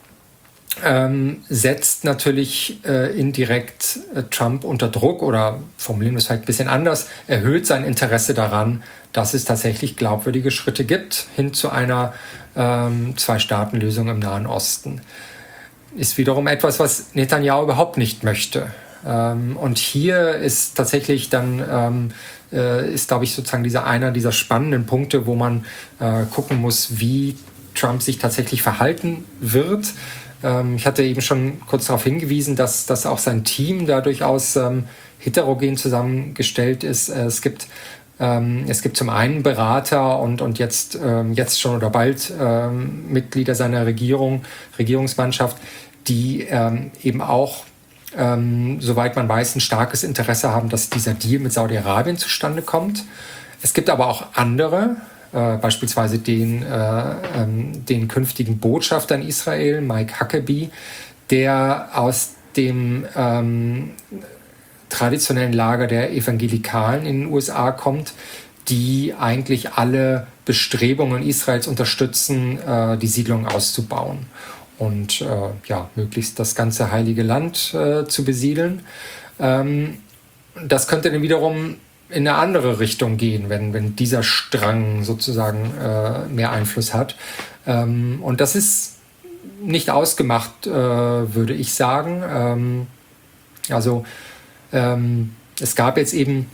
[SPEAKER 1] ähm, setzt natürlich äh, indirekt äh, Trump unter Druck, oder formulieren wir es vielleicht ein bisschen anders, erhöht sein Interesse daran, dass es tatsächlich glaubwürdige Schritte gibt hin zu einer ähm, Zwei-Staaten-Lösung im Nahen Osten. Ist wiederum etwas, was Netanyahu überhaupt nicht möchte. Ähm, und hier ist tatsächlich dann, ähm, äh, ist glaube ich sozusagen dieser einer dieser spannenden Punkte, wo man äh, gucken muss, wie Trump sich tatsächlich verhalten wird. Ähm, ich hatte eben schon kurz darauf hingewiesen, dass, dass auch sein Team da durchaus ähm, heterogen zusammengestellt ist. Äh, es gibt ähm, es gibt zum einen Berater und, und jetzt, ähm, jetzt schon oder bald ähm, Mitglieder seiner Regierung, Regierungsmannschaft, die ähm, eben auch, ähm, soweit man weiß, ein starkes Interesse haben, dass dieser Deal mit Saudi-Arabien zustande kommt. Es gibt aber auch andere, äh, beispielsweise den, äh, ähm, den künftigen Botschafter in Israel, Mike Huckabee, der aus dem ähm, traditionellen Lager der Evangelikalen in den U S A kommt, die eigentlich alle Bestrebungen Israels unterstützen, äh, die Siedlung auszubauen. und äh, ja, möglichst das ganze Heilige Land äh, zu besiedeln. Ähm, das könnte dann wiederum in eine andere Richtung gehen, wenn, wenn dieser Strang sozusagen äh, mehr Einfluss hat. Ähm, und das ist nicht ausgemacht, äh, würde ich sagen. Ähm, also ähm, es gab jetzt eben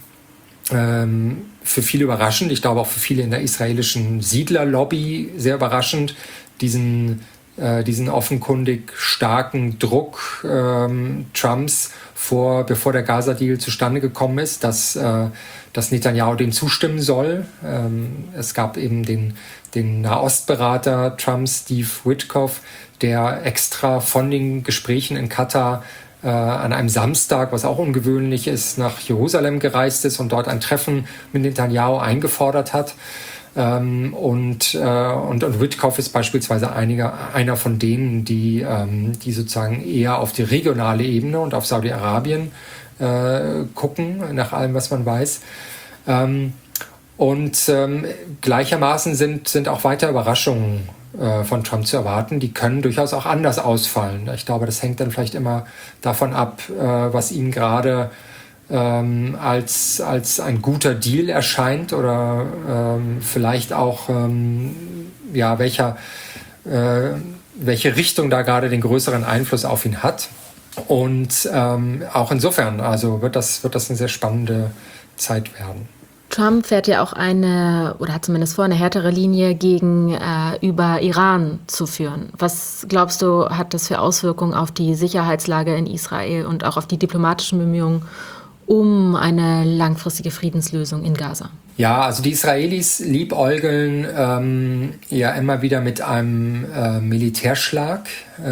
[SPEAKER 1] ähm, für viele überraschend, ich glaube auch für viele in der israelischen Siedlerlobby sehr überraschend, diesen, äh, diesen offenkundig starken Druck ähm, Trumps vor, bevor der Gaza-Deal zustande gekommen ist, dass, äh, dass Netanyahu dem zustimmen soll. Ähm, es gab eben den, den Nahostberater Trumps, Steve Witkoff, der extra von den Gesprächen in Katar äh, an einem Samstag, was auch ungewöhnlich ist, nach Jerusalem gereist ist und dort ein Treffen mit Netanyahu eingefordert hat. Ähm, und, äh, und, und Witkoff ist beispielsweise einiger, einer von denen, die, ähm, die sozusagen eher auf die regionale Ebene und auf Saudi-Arabien äh, gucken, nach allem, was man weiß. Ähm, und ähm, gleichermaßen sind, sind auch weitere Überraschungen äh, von Trump zu erwarten. Die können durchaus auch anders ausfallen. Ich glaube, das hängt dann vielleicht immer davon ab, äh, was ihm gerade Ähm, als, als ein guter Deal erscheint oder ähm, vielleicht auch ähm, ja, welcher, äh, welche Richtung da gerade den größeren Einfluss auf ihn hat. Und ähm, auch insofern also wird das, wird das eine sehr spannende Zeit werden.
[SPEAKER 2] Trump fährt ja auch eine, oder hat zumindest vor, eine härtere Linie gegenüber äh, Iran zu führen. Was glaubst du, hat das für Auswirkungen auf die Sicherheitslage in Israel und auch auf die diplomatischen Bemühungen um eine langfristige Friedenslösung in Gaza?
[SPEAKER 1] Ja, also die Israelis liebäugeln ähm, ja immer wieder mit einem äh, Militärschlag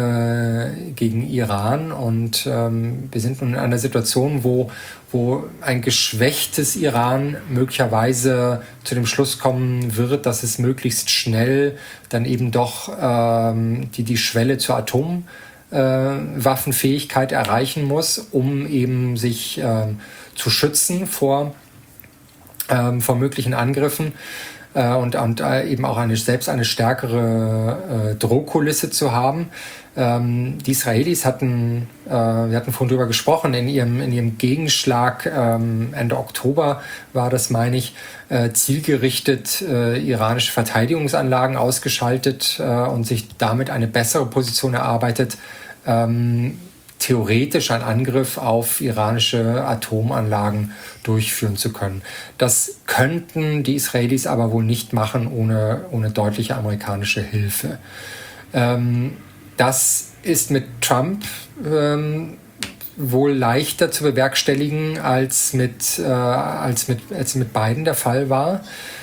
[SPEAKER 1] äh, gegen Iran und ähm, wir sind nun in einer Situation, wo, wo ein geschwächtes Iran möglicherweise zu dem Schluss kommen wird, dass es möglichst schnell dann eben doch ähm, die, die Schwelle zur Atom Äh, Waffenfähigkeit erreichen muss, um eben sich ähm, zu schützen vor, ähm, vor möglichen Angriffen äh, und, und äh, eben auch eine, selbst eine stärkere äh, Drohkulisse zu haben. Ähm, die Israelis hatten, äh, wir hatten vorhin drüber gesprochen, in ihrem, in ihrem Gegenschlag ähm, Ende Oktober war das, meine ich, äh, zielgerichtet äh, iranische Verteidigungsanlagen ausgeschaltet äh, und sich damit eine bessere Position erarbeitet, ähm, theoretisch einen Angriff auf iranische Atomanlagen durchführen zu können. Das könnten die Israelis aber wohl nicht machen ohne, ohne deutliche amerikanische Hilfe. Ähm, das ist mit Trump ähm, wohl leichter zu bewerkstelligen, als mit, äh, als mit, als mit Biden der Fall war.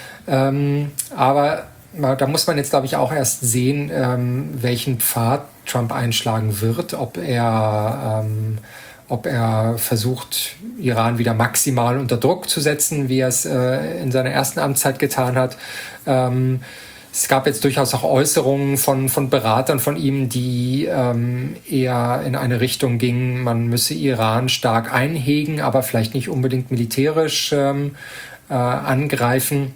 [SPEAKER 1] Ähm, aber da muss man jetzt, glaube ich, auch erst sehen, ähm, welchen Pfad Trump einschlagen wird, ob er, ähm, ob er versucht, Iran wieder maximal unter Druck zu setzen, wie er es äh, in seiner ersten Amtszeit getan hat. Ähm, es gab jetzt durchaus auch Äußerungen von, von Beratern von ihm, die ähm, eher in eine Richtung gingen, man müsse Iran stark einhegen, aber vielleicht nicht unbedingt militärisch ähm, äh, angreifen.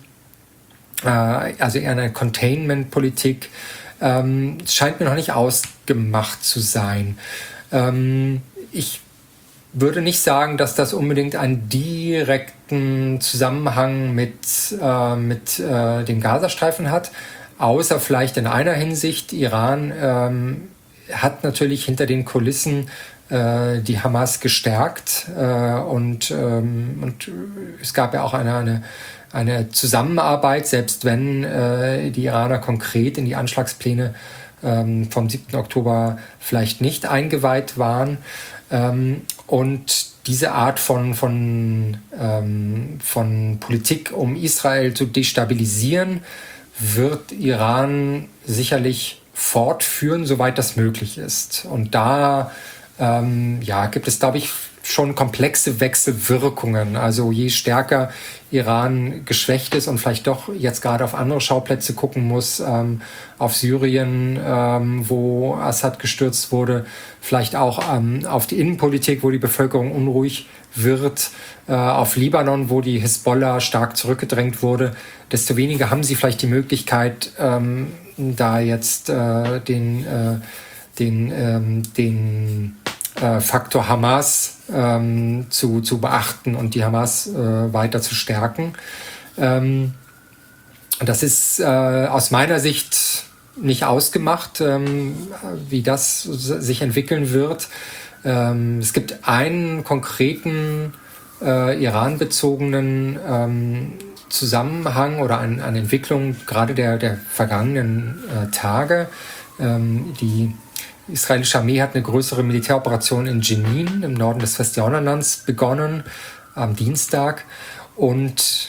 [SPEAKER 1] Also eher eine Containment-Politik, ähm, scheint mir noch nicht ausgemacht zu sein. Ähm, ich würde nicht sagen, dass das unbedingt einen direkten Zusammenhang mit, äh, mit äh, dem Gazastreifen hat, außer vielleicht in einer Hinsicht. Iran ähm, hat natürlich hinter den Kulissen äh, die Hamas gestärkt äh, und, ähm, und es gab ja auch eine, eine eine Zusammenarbeit, selbst wenn äh, die Iraner konkret in die Anschlagspläne ähm, vom siebten Oktober vielleicht nicht eingeweiht waren. Ähm, und diese Art von, von, ähm, von Politik, um Israel zu destabilisieren, wird Iran sicherlich fortführen, soweit das möglich ist. Und da ähm, ja, gibt es, glaube ich, schon komplexe Wechselwirkungen. Also je stärker Iran geschwächt ist und vielleicht doch jetzt gerade auf andere Schauplätze gucken muss, ähm, auf Syrien, ähm, wo Assad gestürzt wurde, vielleicht auch ähm, auf die Innenpolitik, wo die Bevölkerung unruhig wird, äh, auf Libanon, wo die Hisbollah stark zurückgedrängt wurde, desto weniger haben sie vielleicht die Möglichkeit, ähm, da jetzt äh, den äh, den, ähm, den äh, Faktor Hamas ähm, zu, zu beachten und die Hamas äh, weiter zu stärken. Ähm, das ist äh, aus meiner Sicht nicht ausgemacht, ähm, wie das sich entwickeln wird. Ähm, es gibt einen konkreten äh, Iran-bezogenen ähm, Zusammenhang oder eine, eine Entwicklung gerade der, der vergangenen äh, Tage. Ähm, die israelische Armee hat eine größere Militäroperation in Jenin im Norden des Westjordanlands begonnen am Dienstag. Und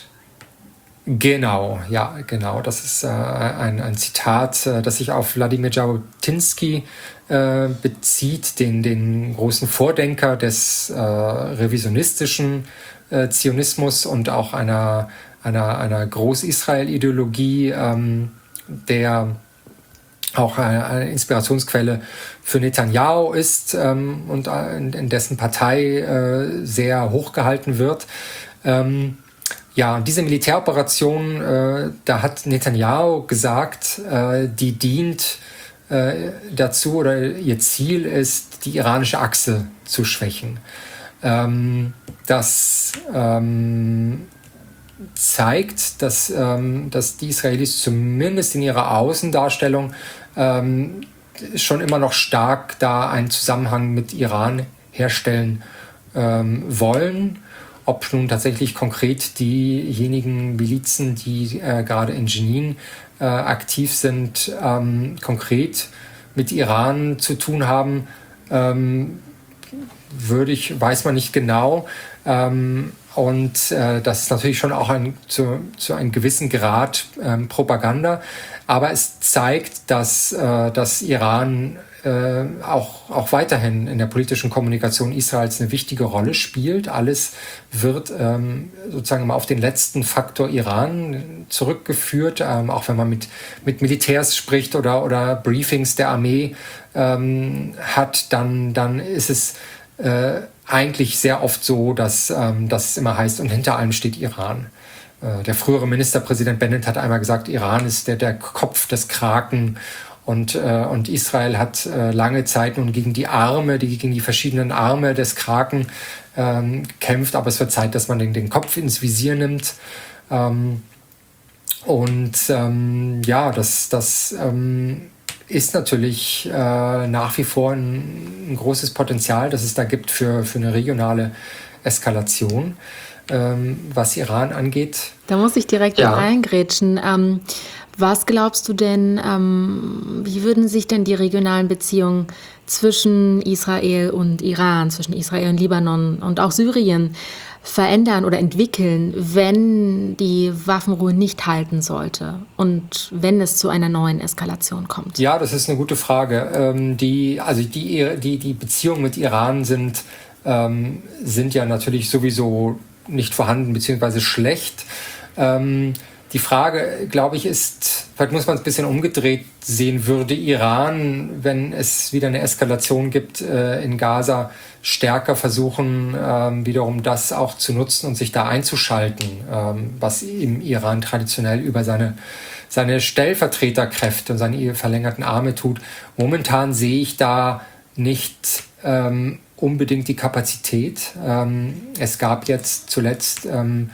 [SPEAKER 1] genau, ja, genau, das ist äh, ein, ein Zitat, äh, das sich auf Wladimir Jabotinsky äh, bezieht, den, den großen Vordenker des äh, revisionistischen äh, Zionismus und auch einer, einer, einer Groß-Israel-Ideologie, ähm, der auch eine, eine Inspirationsquelle für Netanyahu ist ähm, und in, in dessen Partei äh, sehr hochgehalten wird. Ähm, ja, diese Militäroperation, äh, da hat Netanyahu gesagt, äh, die dient äh, dazu oder ihr Ziel ist, die iranische Achse zu schwächen. Ähm, das ähm, zeigt, dass, ähm, dass die Israelis zumindest in ihrer Außendarstellung ähm, schon immer noch stark da einen Zusammenhang mit Iran herstellen ähm, wollen. Ob nun tatsächlich konkret diejenigen Milizen, die äh, gerade in Jenin äh, aktiv sind, ähm, konkret mit Iran zu tun haben, ähm, würde ich, weiß man nicht genau. Ähm, und äh, das ist natürlich schon auch ein, zu, zu einem gewissen Grad ähm, Propaganda. Aber es zeigt, dass, äh, dass Iran äh, auch, auch weiterhin in der politischen Kommunikation Israels eine wichtige Rolle spielt. Alles wird ähm, sozusagen immer auf den letzten Faktor Iran zurückgeführt, ähm, auch wenn man mit, mit Militärs spricht oder, oder Briefings der Armee ähm, hat, dann, dann ist es äh, eigentlich sehr oft so, dass, ähm, dass es immer heißt, und hinter allem steht Iran. Äh, der frühere Ministerpräsident Bennett hat einmal gesagt, Iran ist der, der Kopf des Kraken. Und, äh, und Israel hat äh, lange Zeit nun gegen die Arme, die, gegen die verschiedenen Arme des Kraken ähm, kämpft. Aber es wird Zeit, dass man den, den Kopf ins Visier nimmt. Ähm, und ähm, ja, das, das ähm, ist natürlich äh, nach wie vor ein, ein großes Potenzial, das es da gibt für, für eine regionale Eskalation, ähm, was Iran angeht.
[SPEAKER 2] Da muss ich direkt ja. reingrätschen. Ähm, was glaubst du denn, ähm, wie würden sich denn die regionalen Beziehungen zwischen Israel und Iran, zwischen Israel und Libanon und auch Syrien verändern oder entwickeln, wenn die Waffenruhe nicht halten sollte und wenn es zu einer neuen Eskalation kommt?
[SPEAKER 1] Ja, das ist eine gute Frage. Ähm, die, also die, die, die Beziehungen mit Iran sind, ähm, sind ja natürlich sowieso nicht vorhanden bzw. schlecht. Ähm, die Frage, glaube ich, ist, vielleicht muss man es ein bisschen umgedreht sehen, würde Iran, wenn es wieder eine Eskalation gibt äh, in Gaza, stärker versuchen, ähm, wiederum das auch zu nutzen und sich da einzuschalten, ähm, was im Iran traditionell über seine, seine Stellvertreterkräfte und seine verlängerten Arme tut. Momentan sehe ich da nicht ähm, unbedingt die Kapazität. Ähm, es gab jetzt zuletzt ähm,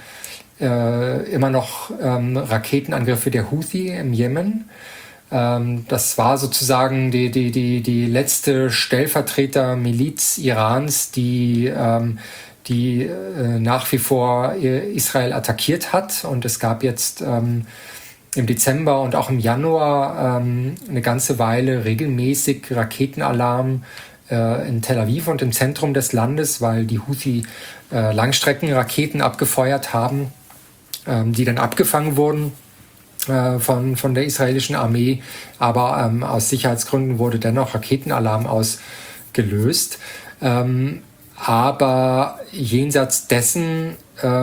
[SPEAKER 1] äh, immer noch ähm, Raketenangriffe der Houthi im Jemen. Ähm, das war sozusagen die, die, die, die letzte Stellvertretermiliz Irans, die, ähm, die äh, nach wie vor Israel attackiert hat. Und es gab jetzt ähm, im Dezember und auch im Januar ähm, eine ganze Weile regelmäßig Raketenalarm äh, in Tel Aviv und im Zentrum des Landes, weil die Houthi äh, Langstreckenraketen abgefeuert haben, ähm, die dann abgefangen wurden äh, von, von der israelischen Armee. Aber ähm, aus Sicherheitsgründen wurde dennoch Raketenalarm ausgelöst. Ähm, aber jenseits dessen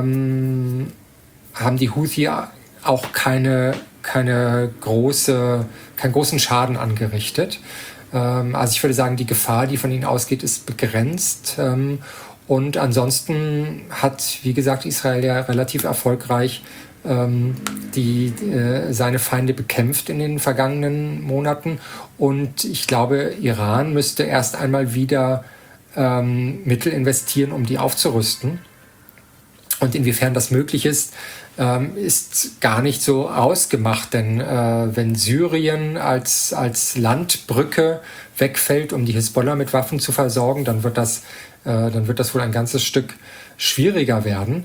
[SPEAKER 1] ähm, haben die Houthi auch keine, keine große, keinen großen Schaden angerichtet. Ähm, also ich würde sagen, die Gefahr, die von ihnen ausgeht, ist begrenzt. Ähm, Und ansonsten hat, wie gesagt, Israel ja relativ erfolgreich ähm, die, äh, seine Feinde bekämpft in den vergangenen Monaten. Und ich glaube, Iran müsste erst einmal wieder ähm, Mittel investieren, um die aufzurüsten. Und inwiefern das möglich ist, ähm, ist gar nicht so ausgemacht. Denn äh, wenn Syrien als, als Landbrücke wegfällt, um die Hisbollah mit Waffen zu versorgen, dann wird das, äh, dann wird das wohl ein ganzes Stück schwieriger werden.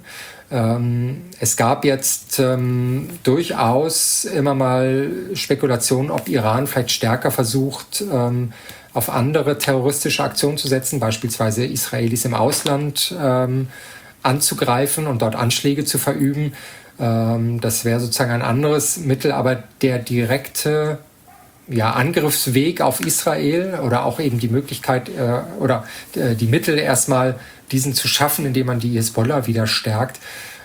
[SPEAKER 1] Ähm, es gab jetzt ähm, durchaus immer mal Spekulationen, ob Iran vielleicht stärker versucht, ähm, auf andere terroristische Aktionen zu setzen, beispielsweise Israelis im Ausland ähm, anzugreifen und dort Anschläge zu verüben. Ähm, das wäre sozusagen ein anderes Mittel, aber der direkte ja, Angriffsweg auf Israel oder auch eben die Möglichkeit äh, oder äh, die Mittel erstmal diesen zu schaffen, indem man die Hisbollah wieder stärkt,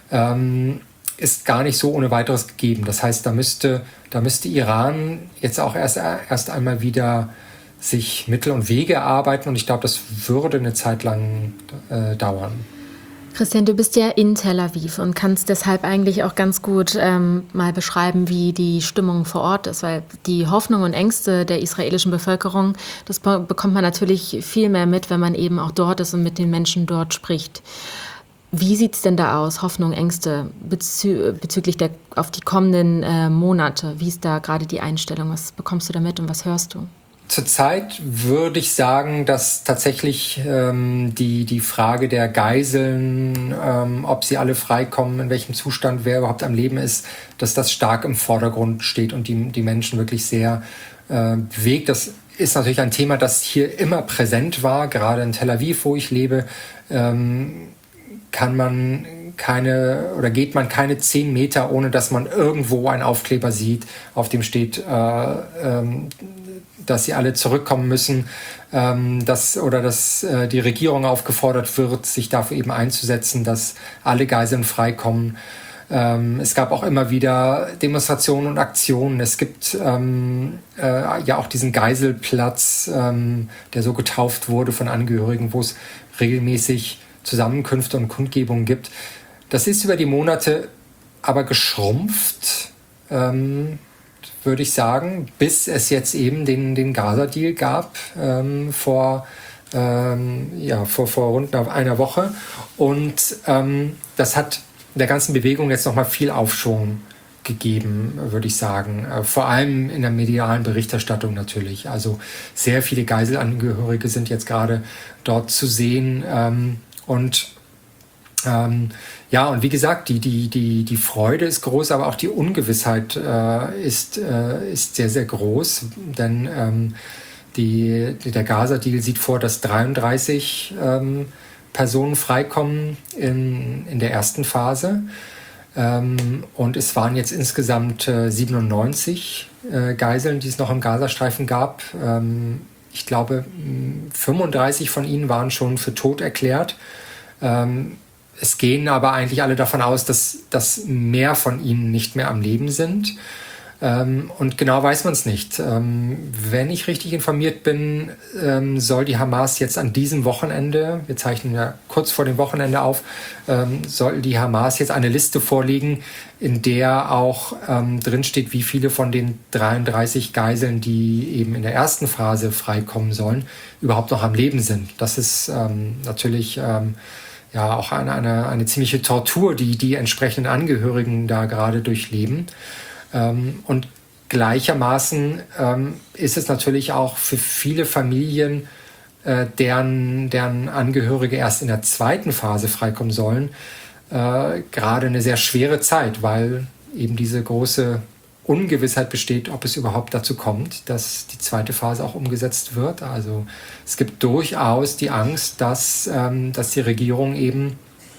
[SPEAKER 1] ähm, ist gar nicht so ohne weiteres gegeben. Das heißt, da müsste, da müsste Iran jetzt auch erst, erst einmal wieder sich Mittel und Wege erarbeiten und ich glaube, das würde eine Zeit lang äh, dauern.
[SPEAKER 2] Christian, du bist ja in Tel Aviv und kannst deshalb eigentlich auch ganz gut ähm, mal beschreiben, wie die Stimmung vor Ort ist, weil die Hoffnung und Ängste der israelischen Bevölkerung, das be- bekommt man natürlich viel mehr mit, wenn man eben auch dort ist und mit den Menschen dort spricht. Wie sieht es denn da aus, Hoffnung, Ängste bezü- bezüglich der auf die kommenden äh, Monate? Wie ist da gerade die Einstellung? Was bekommst du da mit und was hörst du?
[SPEAKER 1] Zurzeit würde ich sagen, dass tatsächlich ähm, die, die Frage der Geiseln, ähm, ob sie alle freikommen, in welchem Zustand wer überhaupt am Leben ist, dass das stark im Vordergrund steht und die, die Menschen wirklich sehr äh, bewegt. Das ist natürlich ein Thema, das hier immer präsent war, gerade in Tel Aviv, wo ich lebe, ähm, kann man keine oder geht man keine zehn Meter, ohne dass man irgendwo einen Aufkleber sieht, auf dem steht, äh, ähm, dass sie alle zurückkommen müssen, ähm, dass, oder dass äh, die Regierung aufgefordert wird, sich dafür eben einzusetzen, dass alle Geiseln freikommen. Ähm, es gab auch immer wieder Demonstrationen und Aktionen. Es gibt ähm, äh, ja auch diesen Geiselplatz, ähm, der so getauft wurde von Angehörigen, wo es regelmäßig Zusammenkünfte und Kundgebungen gibt. Das ist über die Monate aber geschrumpft, ähm, würde ich sagen, bis es jetzt eben den, den Gaza-Deal gab ähm, vor, ähm, ja, vor, vor rund einer Woche. Und ähm, das hat der ganzen Bewegung jetzt nochmal viel Aufschwung gegeben, würde ich sagen. Äh, vor allem in der medialen Berichterstattung natürlich. Also sehr viele Geiselangehörige sind jetzt gerade dort zu sehen. Ähm, und Ähm, ja, und wie gesagt, die, die, die, die Freude ist groß, aber auch die Ungewissheit äh, ist, äh, ist sehr, sehr groß. Denn ähm, die, der Gaza-Deal sieht vor, dass dreiunddreißig ähm, Personen freikommen in, in der ersten Phase. Ähm, und es waren jetzt insgesamt äh, siebenundneunzig äh, Geiseln, die es noch im Gazastreifen gab. Ähm, ich glaube, fünfunddreißig von ihnen waren schon für tot erklärt. Ähm, Es gehen aber eigentlich alle davon aus, dass, dass mehr von ihnen nicht mehr am Leben sind. Ähm, und genau weiß man es nicht. Ähm, wenn ich richtig informiert bin, ähm, soll die Hamas jetzt an diesem Wochenende, wir zeichnen ja kurz vor dem Wochenende auf, ähm, soll die Hamas jetzt eine Liste vorlegen, in der auch ähm, drinsteht, wie viele von den dreiunddreißig Geiseln, die eben in der ersten Phase freikommen sollen, überhaupt noch am Leben sind. Das ist ähm, natürlich Ähm, ja auch eine, eine, eine ziemliche Tortur, die die entsprechenden Angehörigen da gerade durchleben. Ähm, und gleichermaßen ähm, ist es natürlich auch für viele Familien, äh, deren, deren Angehörige erst in der zweiten Phase freikommen sollen, äh, gerade eine sehr schwere Zeit, weil eben diese große Ungewissheit besteht, ob es überhaupt dazu kommt, dass die zweite Phase auch umgesetzt wird. Also es gibt durchaus die Angst, dass, ähm, dass die Regierung eben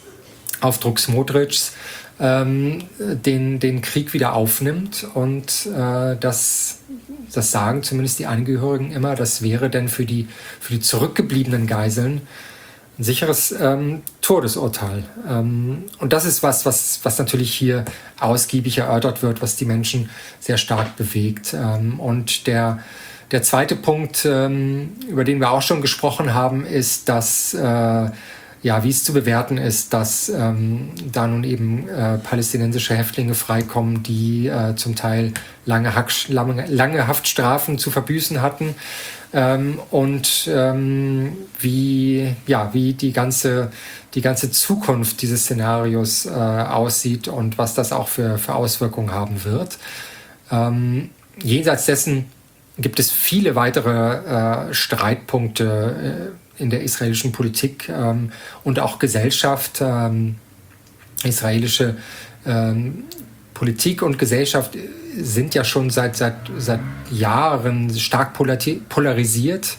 [SPEAKER 1] auf Druck Smotrichs ähm, den, den Krieg wieder aufnimmt. Und äh, das, das sagen zumindest die Angehörigen immer, das wäre denn für die, für die zurückgebliebenen Geiseln ein sicheres ähm, Todesurteil. Ähm, und das ist was, was, was natürlich hier ausgiebig erörtert wird, was die Menschen sehr stark bewegt. Ähm, und der, der zweite Punkt, ähm, über den wir auch schon gesprochen haben, ist, dass äh, ja, wie es zu bewerten ist, dass ähm, da nun eben äh, palästinensische Häftlinge freikommen, die äh, zum Teil lange, Hack, lange, lange Haftstrafen zu verbüßen hatten. Ähm, und ähm, wie, ja, wie die ganze, die ganze Zukunft dieses Szenarios äh, aussieht und was das auch für, für Auswirkungen haben wird. Ähm, jenseits dessen gibt es viele weitere äh, Streitpunkte äh, in der israelischen Politik ähm, und auch Gesellschaft. Ähm, israelische ähm, Politik und Gesellschaft sind ja schon seit, seit, seit Jahren stark polarisiert.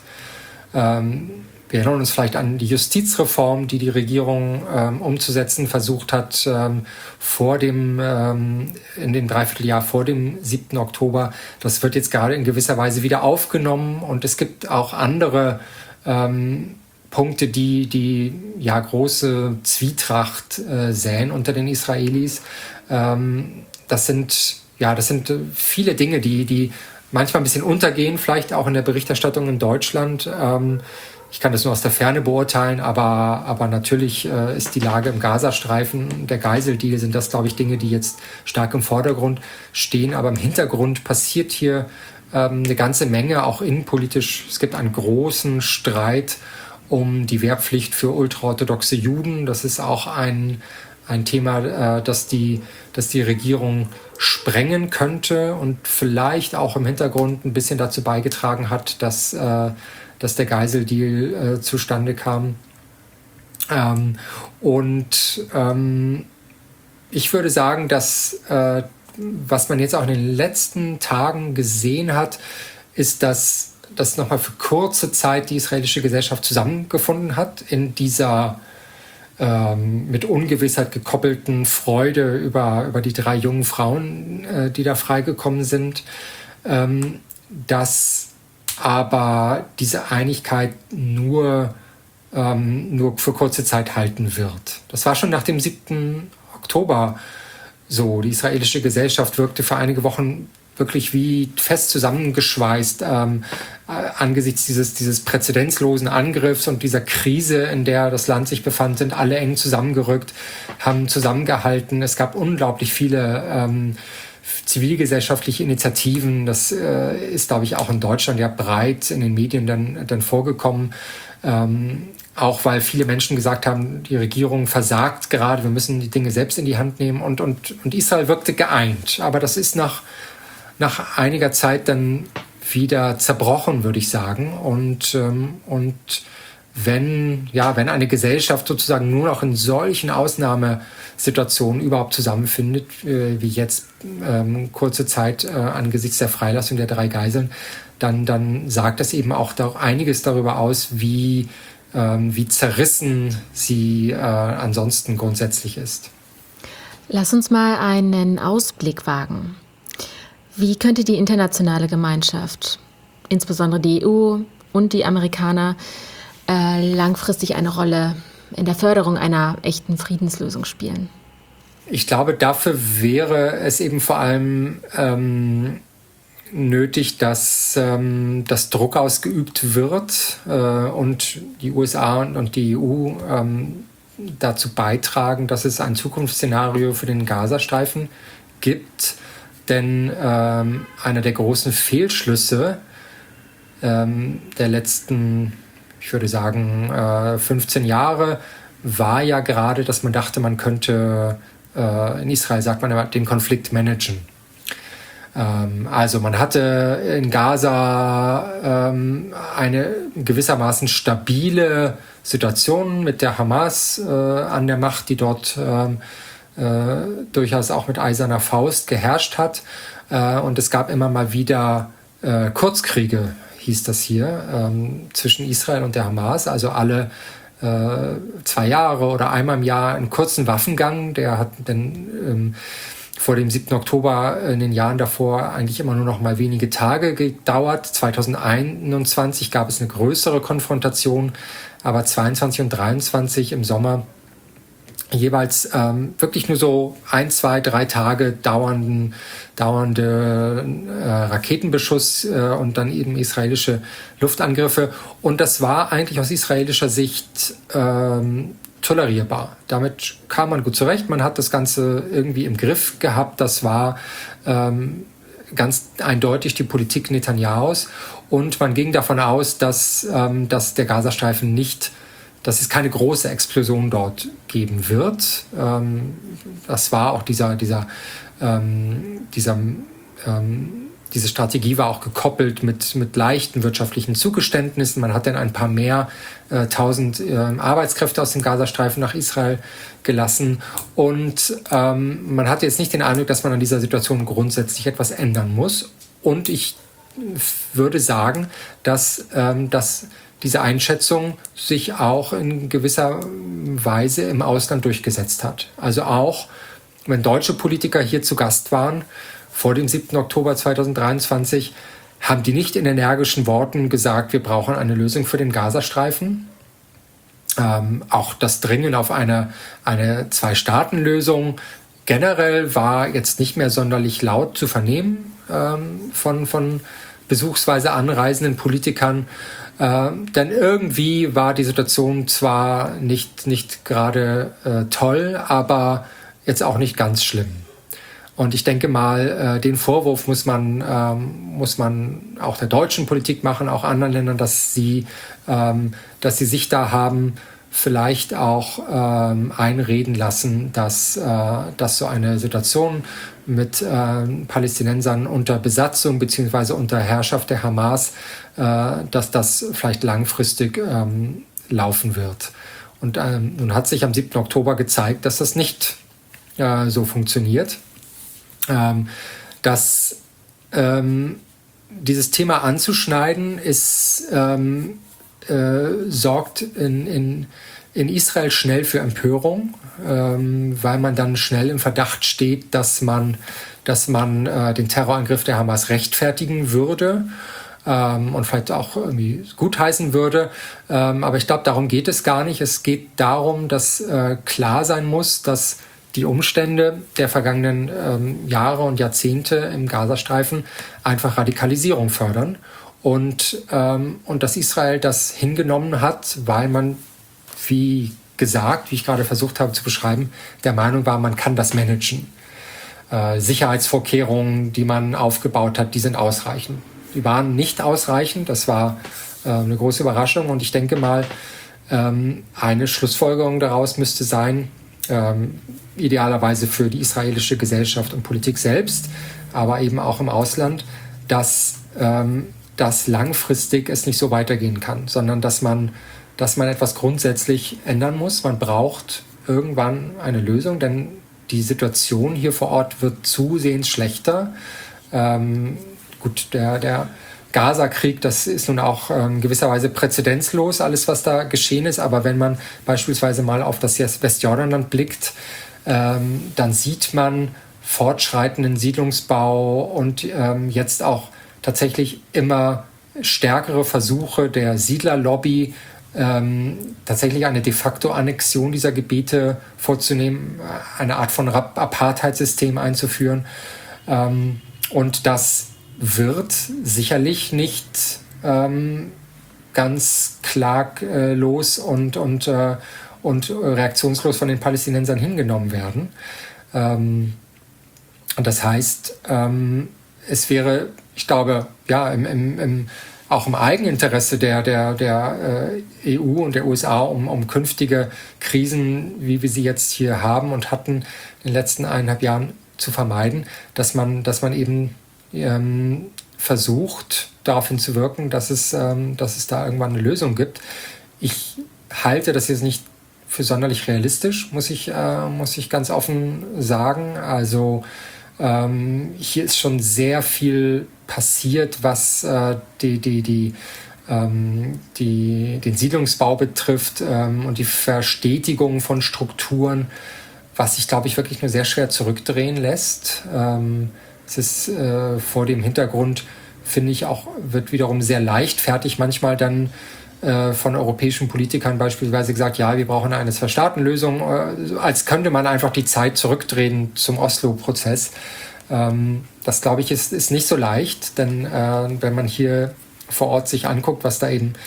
[SPEAKER 1] Ähm, wir erinnern uns vielleicht an die Justizreform, die die Regierung ähm, umzusetzen versucht hat ähm, vor dem, ähm, in dem Dreivierteljahr vor dem siebten Oktober. Das wird jetzt gerade in gewisser Weise wieder aufgenommen und es gibt auch andere ähm, Punkte, die, die ja große Zwietracht äh, säen unter den Israelis. Ähm, das sind ja, das sind viele Dinge, die, die manchmal ein bisschen untergehen, vielleicht auch in der Berichterstattung in Deutschland. Ähm, ich kann das nur aus der Ferne beurteilen, aber, aber natürlich äh, ist die Lage im Gazastreifen, der Geiseldeal, sind das, glaube ich, Dinge, die jetzt stark im Vordergrund stehen. Aber im Hintergrund passiert hier ähm, eine ganze Menge, auch innenpolitisch. Es gibt einen großen Streit um die Wehrpflicht für ultraorthodoxe Juden. Das ist auch ein, ein Thema, äh, das, die, das die Regierung sprengen könnte und vielleicht auch im Hintergrund ein bisschen dazu beigetragen hat, dass, äh, dass der Geiseldeal äh, zustande kam. Ähm, und ähm, ich würde sagen, dass äh, was man jetzt auch in den letzten Tagen gesehen hat, ist, dass, dass nochmal für kurze Zeit die israelische Gesellschaft zusammengefunden hat in dieser ähm, mit Ungewissheit gekoppelten Freude über, über die drei jungen Frauen, äh, die da freigekommen sind, ähm, dass aber diese Einigkeit nur, ähm, nur für kurze Zeit halten wird. Das war schon nach dem siebten Oktober so. Die israelische Gesellschaft wirkte für einige Wochen wirklich wie fest zusammengeschweißt ähm, angesichts dieses, dieses präzedenzlosen Angriffs und dieser Krise, in der das Land sich befand, sind alle eng zusammengerückt, haben zusammengehalten. Es gab unglaublich viele ähm, zivilgesellschaftliche Initiativen. Das äh, ist, glaube ich, auch in Deutschland ja breit in den Medien dann, dann vorgekommen. Ähm, auch weil viele Menschen gesagt haben, die Regierung versagt gerade, wir müssen die Dinge selbst in die Hand nehmen. Und, und, und Israel wirkte geeint. Aber das ist nach nach einiger Zeit dann wieder zerbrochen, würde ich sagen. Und, ähm, und wenn, ja, wenn eine Gesellschaft sozusagen nur noch in solchen Ausnahmesituationen überhaupt zusammenfindet, äh, wie jetzt ähm, kurze Zeit äh, angesichts der Freilassung der drei Geiseln, dann, dann sagt das eben auch da einiges darüber aus, wie, ähm, wie zerrissen sie äh, ansonsten grundsätzlich ist.
[SPEAKER 2] Lass uns mal einen Ausblick wagen. Wie könnte die internationale Gemeinschaft, insbesondere die E U und die Amerikaner, äh, langfristig eine Rolle in der Förderung einer echten Friedenslösung spielen?
[SPEAKER 1] Ich glaube, dafür wäre es eben vor allem ähm, nötig, dass, ähm, dass Druck ausgeübt wird äh, und die U S A und, und die E U ähm, dazu beitragen, dass es ein Zukunftsszenario für den Gazastreifen gibt. Denn ähm, einer der großen Fehlschlüsse ähm, der letzten, ich würde sagen, äh, fünfzehn Jahre war ja gerade, dass man dachte, man könnte, äh, in Israel sagt man immer, den Konflikt managen. Ähm, also man hatte in Gaza ähm, eine gewissermaßen stabile Situation mit der Hamas äh, an der Macht, die dort ähm, Äh, durchaus auch mit eiserner Faust geherrscht hat. Äh, und es gab immer mal wieder äh, Kurzkriege, hieß das hier, ähm, zwischen Israel und der Hamas. Also alle äh, zwei Jahre oder einmal im Jahr einen kurzen Waffengang. Der hat dann ähm, vor dem siebten Oktober in den Jahren davor eigentlich immer nur noch mal wenige Tage gedauert. zwanzig einundzwanzig gab es eine größere Konfrontation, aber zweiundzwanzig und dreiundzwanzig im Sommer jeweils ähm, wirklich nur so ein, zwei, drei Tage dauernden, dauernde äh, Raketenbeschuss äh, und dann eben israelische Luftangriffe. Und das war eigentlich aus israelischer Sicht ähm, tolerierbar. Damit kam man gut zurecht. Man hat das Ganze irgendwie im Griff gehabt. Das war ähm, ganz eindeutig die Politik Netanyahus. Und man ging davon aus, dass, ähm, dass der Gazastreifen nicht, dass es keine große Explosion dort geben wird. Ähm, das war auch dieser, dieser, ähm, dieser ähm, Diese Strategie war auch gekoppelt mit, mit leichten wirtschaftlichen Zugeständnissen. Man hat dann ein paar mehr äh, tausend äh, Arbeitskräfte aus dem Gazastreifen nach Israel gelassen. Und ähm, man hatte jetzt nicht den Eindruck, dass man an dieser Situation grundsätzlich etwas ändern muss. Und ich würde sagen, dass, ähm, dass diese Einschätzung sich auch in gewisser Weise im Ausland durchgesetzt hat. Also auch, wenn deutsche Politiker hier zu Gast waren, vor dem siebten Oktober zweitausenddreiundzwanzig, haben die nicht in energischen Worten gesagt, wir brauchen eine Lösung für den Gazastreifen. Ähm, auch das Dringen auf eine, eine Zwei-Staaten-Lösung generell war jetzt nicht mehr sonderlich laut zu vernehmen ähm, von, von besuchsweise anreisenden Politikern. Ähm, denn irgendwie war die Situation zwar nicht, nicht gerade äh, toll, aber jetzt auch nicht ganz schlimm. Und ich denke mal, äh, den Vorwurf muss man, ähm, muss man auch der deutschen Politik machen, auch anderen Ländern, dass sie, ähm, dass sie sich da haben vielleicht auch ähm, einreden lassen, dass, äh, dass so eine Situation mit äh, Palästinensern unter Besatzung beziehungsweise unter Herrschaft der Hamas, äh, dass das vielleicht langfristig ähm, laufen wird. Und ähm, nun hat sich am siebten Oktober gezeigt, dass das nicht äh, so funktioniert. Ähm, dass ähm, dieses Thema anzuschneiden ist, ähm, äh, sorgt in, in, in Israel schnell für Empörung, ähm, weil man dann schnell im Verdacht steht, dass man, dass man äh, den Terrorangriff der Hamas rechtfertigen würde ähm, und vielleicht auch irgendwie gutheißen würde. Ähm, aber ich glaube, darum geht es gar nicht. Es geht darum, dass äh, klar sein muss, dass die Umstände der vergangenen ähm, Jahre und Jahrzehnte im Gazastreifen einfach Radikalisierung fördern und, ähm, und dass Israel das hingenommen hat, weil man, wie gesagt, wie ich gerade versucht habe zu beschreiben, der Meinung war, man kann das managen. Äh, Sicherheitsvorkehrungen, die man aufgebaut hat, die sind ausreichend. Die waren nicht ausreichend, das war äh, eine große Überraschung und ich denke mal, ähm, eine Schlussfolgerung daraus müsste sein, ähm, idealerweise für die israelische Gesellschaft und Politik selbst, aber eben auch im Ausland, dass, ähm, dass langfristig es nicht so weitergehen kann, sondern dass man, dass man etwas grundsätzlich ändern muss. Man braucht irgendwann eine Lösung, denn die Situation hier vor Ort wird zusehends schlechter. Ähm, gut, der, der Gaza-Krieg, das ist nun auch in ähm, gewisser Weise präzedenzlos, alles was da geschehen ist. Aber wenn man beispielsweise mal auf das Westjordanland blickt, ähm, dann sieht man fortschreitenden Siedlungsbau und ähm, jetzt auch tatsächlich immer stärkere Versuche der Siedlerlobby, ähm, tatsächlich eine de facto Annexion dieser Gebiete vorzunehmen, eine Art von Apartheidssystem einzuführen. Ähm, und das wird sicherlich nicht ähm, ganz klaglos und, und, äh, und reaktionslos von den Palästinensern hingenommen werden. Ähm, und das heißt, ähm, es wäre, ich glaube, ja, im, im, im, auch im Eigeninteresse der, der, der äh, E U und der U S A, um, um künftige Krisen, wie wir sie jetzt hier haben und hatten, in den letzten eineinhalb Jahren zu vermeiden, dass man, dass man eben ähm, versucht, darauf hinzuwirken, dass es, ähm, dass es da irgendwann eine Lösung gibt. Ich halte das jetzt nicht für sonderlich realistisch, muss ich, äh, muss ich ganz offen sagen. Also ähm, hier ist schon sehr viel passiert, was äh, die, die, die, ähm, die, den Siedlungsbau betrifft ähm, und die Verstetigung von Strukturen, was sich, glaube ich, wirklich nur sehr schwer zurückdrehen lässt. Ähm, es ist äh, vor dem Hintergrund, finde ich, auch wird wiederum sehr leichtfertig manchmal dann äh, von europäischen Politikern beispielsweise gesagt, ja, wir brauchen eine Zwei-Staaten-Lösung, äh, als könnte man einfach die Zeit zurückdrehen zum Oslo-Prozess. Ähm, das, glaube ich, ist, ist nicht so leicht, denn äh, wenn man hier vor Ort sich anguckt, was da eben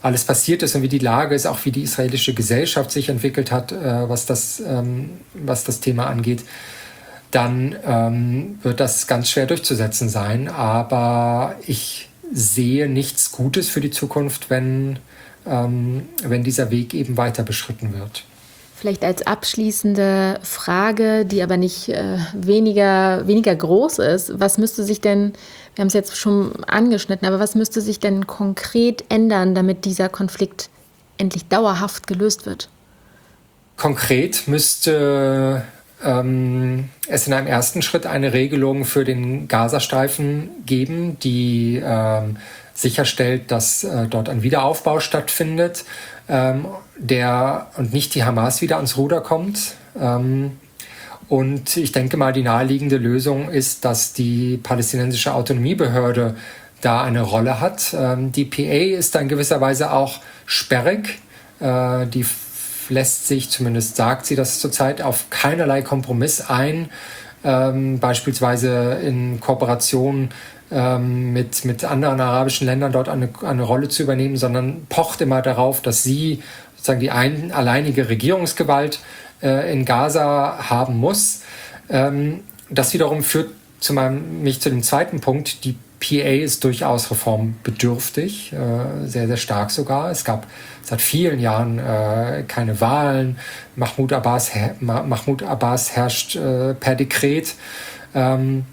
[SPEAKER 1] alles passiert ist und wie die Lage ist, auch wie die israelische Gesellschaft sich entwickelt hat, äh, was das, ähm, was das Thema angeht, dann ähm, wird das ganz schwer durchzusetzen sein. Aber ich sehe nichts Gutes für die Zukunft, wenn, ähm, wenn dieser Weg eben weiter beschritten wird.
[SPEAKER 2] Vielleicht als abschließende Frage, die aber nicht äh, weniger, weniger groß ist. Was müsste sich denn, wir haben es jetzt schon angeschnitten, aber was müsste sich denn konkret ändern, damit dieser Konflikt endlich dauerhaft gelöst wird?
[SPEAKER 1] Konkret müsste ähm, es in einem ersten Schritt eine Regelung für den Gazastreifen geben, die ähm, sicherstellt, dass äh, dort ein Wiederaufbau stattfindet, ähm, der und nicht die Hamas wieder ans Ruder kommt. Ähm, und ich denke mal, die naheliegende Lösung ist, dass die palästinensische Autonomiebehörde da eine Rolle hat. Ähm, die P A ist da in gewisser Weise auch sperrig. Äh, die lässt sich, zumindest sagt sie das zurzeit, auf keinerlei Kompromiss ein, ähm, beispielsweise in Kooperation ähm, mit, mit anderen arabischen Ländern dort eine, eine Rolle zu übernehmen, sondern pocht immer darauf, dass sie sozusagen die ein, alleinige Regierungsgewalt äh, in Gaza haben muss. Ähm, das wiederum führt zu meinem, mich zu dem zweiten Punkt. Die P A ist durchaus reformbedürftig, äh, sehr, sehr stark sogar. Es gab seit vielen Jahren äh, keine Wahlen. Mahmoud Abbas, her- Mahmoud Abbas herrscht äh, per Dekret. Ähm,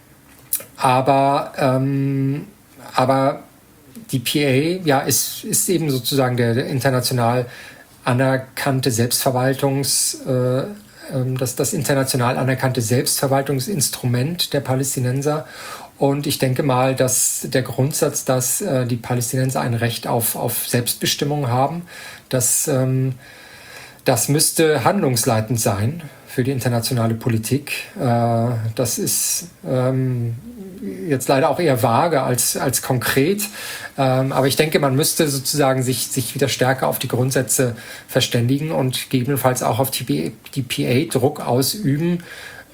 [SPEAKER 1] aber, ähm, aber die P A ja, ist, ist eben sozusagen der, der international anerkannte Selbstverwaltungs, äh, das, das international anerkannte Selbstverwaltungsinstrument der Palästinenser. Und ich denke mal, dass der Grundsatz, dass äh, die Palästinenser ein Recht auf, auf Selbstbestimmung haben, dass, ähm, das müsste handlungsleitend sein für die internationale Politik. Äh, das ist ähm, jetzt leider auch eher vage als, als konkret. Ähm, aber ich denke, man müsste sozusagen sich, sich wieder stärker auf die Grundsätze verständigen und gegebenenfalls auch auf die, die P A Druck ausüben,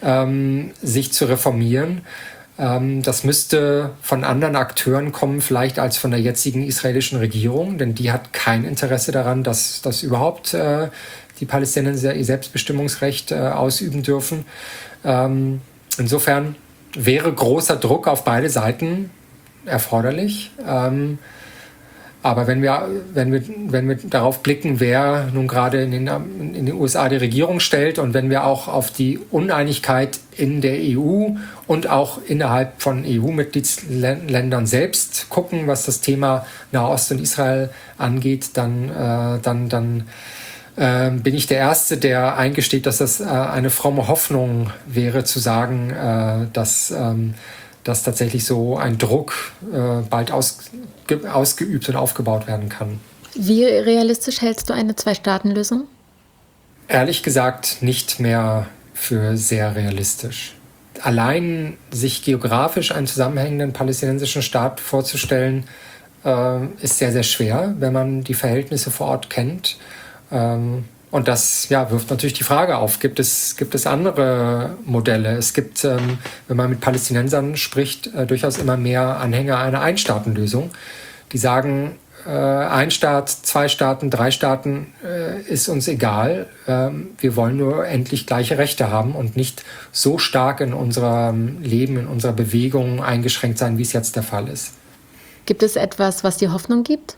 [SPEAKER 1] ähm, sich zu reformieren. Ähm, das müsste von anderen Akteuren kommen, vielleicht als von der jetzigen israelischen Regierung, denn die hat kein Interesse daran, dass, dass überhaupt äh, die Palästinenser ihr Selbstbestimmungsrecht äh, ausüben dürfen. Ähm, insofern wäre großer Druck auf beide Seiten erforderlich. Ähm, aber wenn wir, wenn, wir, wenn wir darauf blicken, wer nun gerade in den, in den U S A die Regierung stellt und wenn wir auch auf die Uneinigkeit in der E U und auch innerhalb von E U-Mitgliedsländern selbst gucken, was das Thema Nahost und Israel angeht, dann, äh, dann, dann äh, bin ich der Erste, der eingesteht, dass das äh, eine fromme Hoffnung wäre, zu sagen, äh, dass, ähm, dass tatsächlich so ein Druck äh, bald aus, ge, ausgeübt und aufgebaut werden kann.
[SPEAKER 2] Wie realistisch hältst du eine Zwei-Staaten-Lösung?
[SPEAKER 1] Ehrlich gesagt nicht mehr für sehr realistisch. Allein sich geografisch einen zusammenhängenden palästinensischen Staat vorzustellen, äh, ist sehr, sehr schwer, wenn man die Verhältnisse vor Ort kennt. Ähm, und das ja, wirft natürlich die Frage auf, gibt es, gibt es andere Modelle? Es gibt, ähm, wenn man mit Palästinensern spricht, äh, durchaus immer mehr Anhänger einer Einstaatenlösung, die sagen, äh, ein Staat, zwei Staaten, drei Staaten äh, ist uns egal. Ähm, wir wollen nur endlich gleiche Rechte haben und nicht so stark in unserem Leben, in unserer Bewegung eingeschränkt sein, wie es jetzt der Fall ist.
[SPEAKER 2] Gibt es etwas, was dir Hoffnung gibt?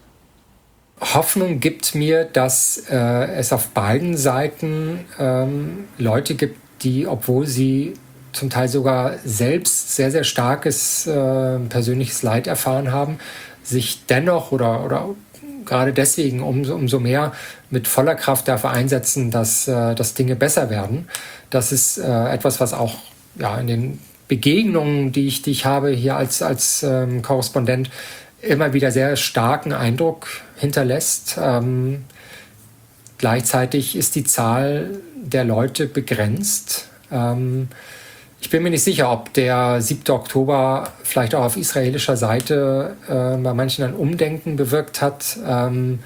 [SPEAKER 1] Hoffnung gibt mir, dass äh, es auf beiden Seiten ähm, Leute gibt, die, obwohl sie zum Teil sogar selbst sehr, sehr starkes äh, persönliches Leid erfahren haben, sich dennoch oder, oder gerade deswegen umso, umso mehr mit voller Kraft dafür einsetzen, dass, äh, dass Dinge besser werden. Das ist äh, etwas, was auch ja, in den Begegnungen, die ich, die ich habe hier als, als ähm, Korrespondent, immer wieder sehr starken Eindruck hinterlässt. Ähm, gleichzeitig ist die Zahl der Leute begrenzt. Ähm, ich bin mir nicht sicher, ob der siebte Oktober vielleicht auch auf israelischer Seite äh, bei manchen ein Umdenken bewirkt hat. Ähm,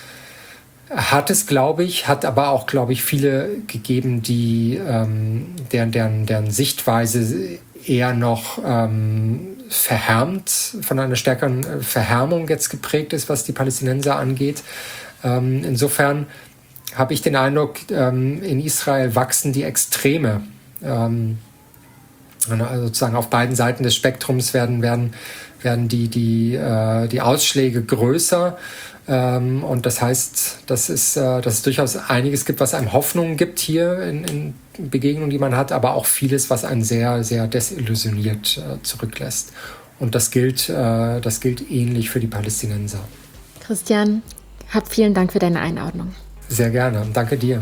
[SPEAKER 1] hat es, glaube ich, hat aber auch, glaube ich, viele gegeben, die ähm, deren, deren, deren Sichtweise eher noch ähm, verhärmt, von einer stärkeren Verhärmung jetzt geprägt ist, was die Palästinenser angeht. Ähm, insofern habe ich den Eindruck, ähm, in Israel wachsen die Extreme. Ähm, also sozusagen auf beiden Seiten des Spektrums werden, werden, werden die, die, äh, die Ausschläge größer. Ähm, und das heißt, dass es, äh, dass es durchaus einiges gibt, was einem Hoffnung gibt hier in, in Begegnungen, die man hat, aber auch vieles, was einen sehr, sehr desillusioniert äh, zurücklässt. Und das gilt, äh, das gilt ähnlich für die Palästinenser.
[SPEAKER 2] Christian, hab vielen Dank für deine Einordnung.
[SPEAKER 1] Sehr gerne. Danke dir.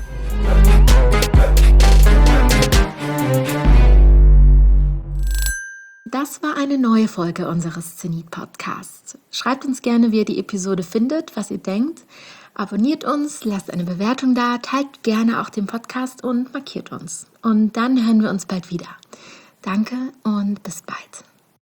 [SPEAKER 2] Das war eine neue Folge unseres Zenit-Podcasts. Schreibt uns gerne, wie ihr die Episode findet, was ihr denkt. Abonniert uns, lasst eine Bewertung da, teilt gerne auch den Podcast und markiert uns. Und dann hören wir uns bald wieder. Danke und bis bald.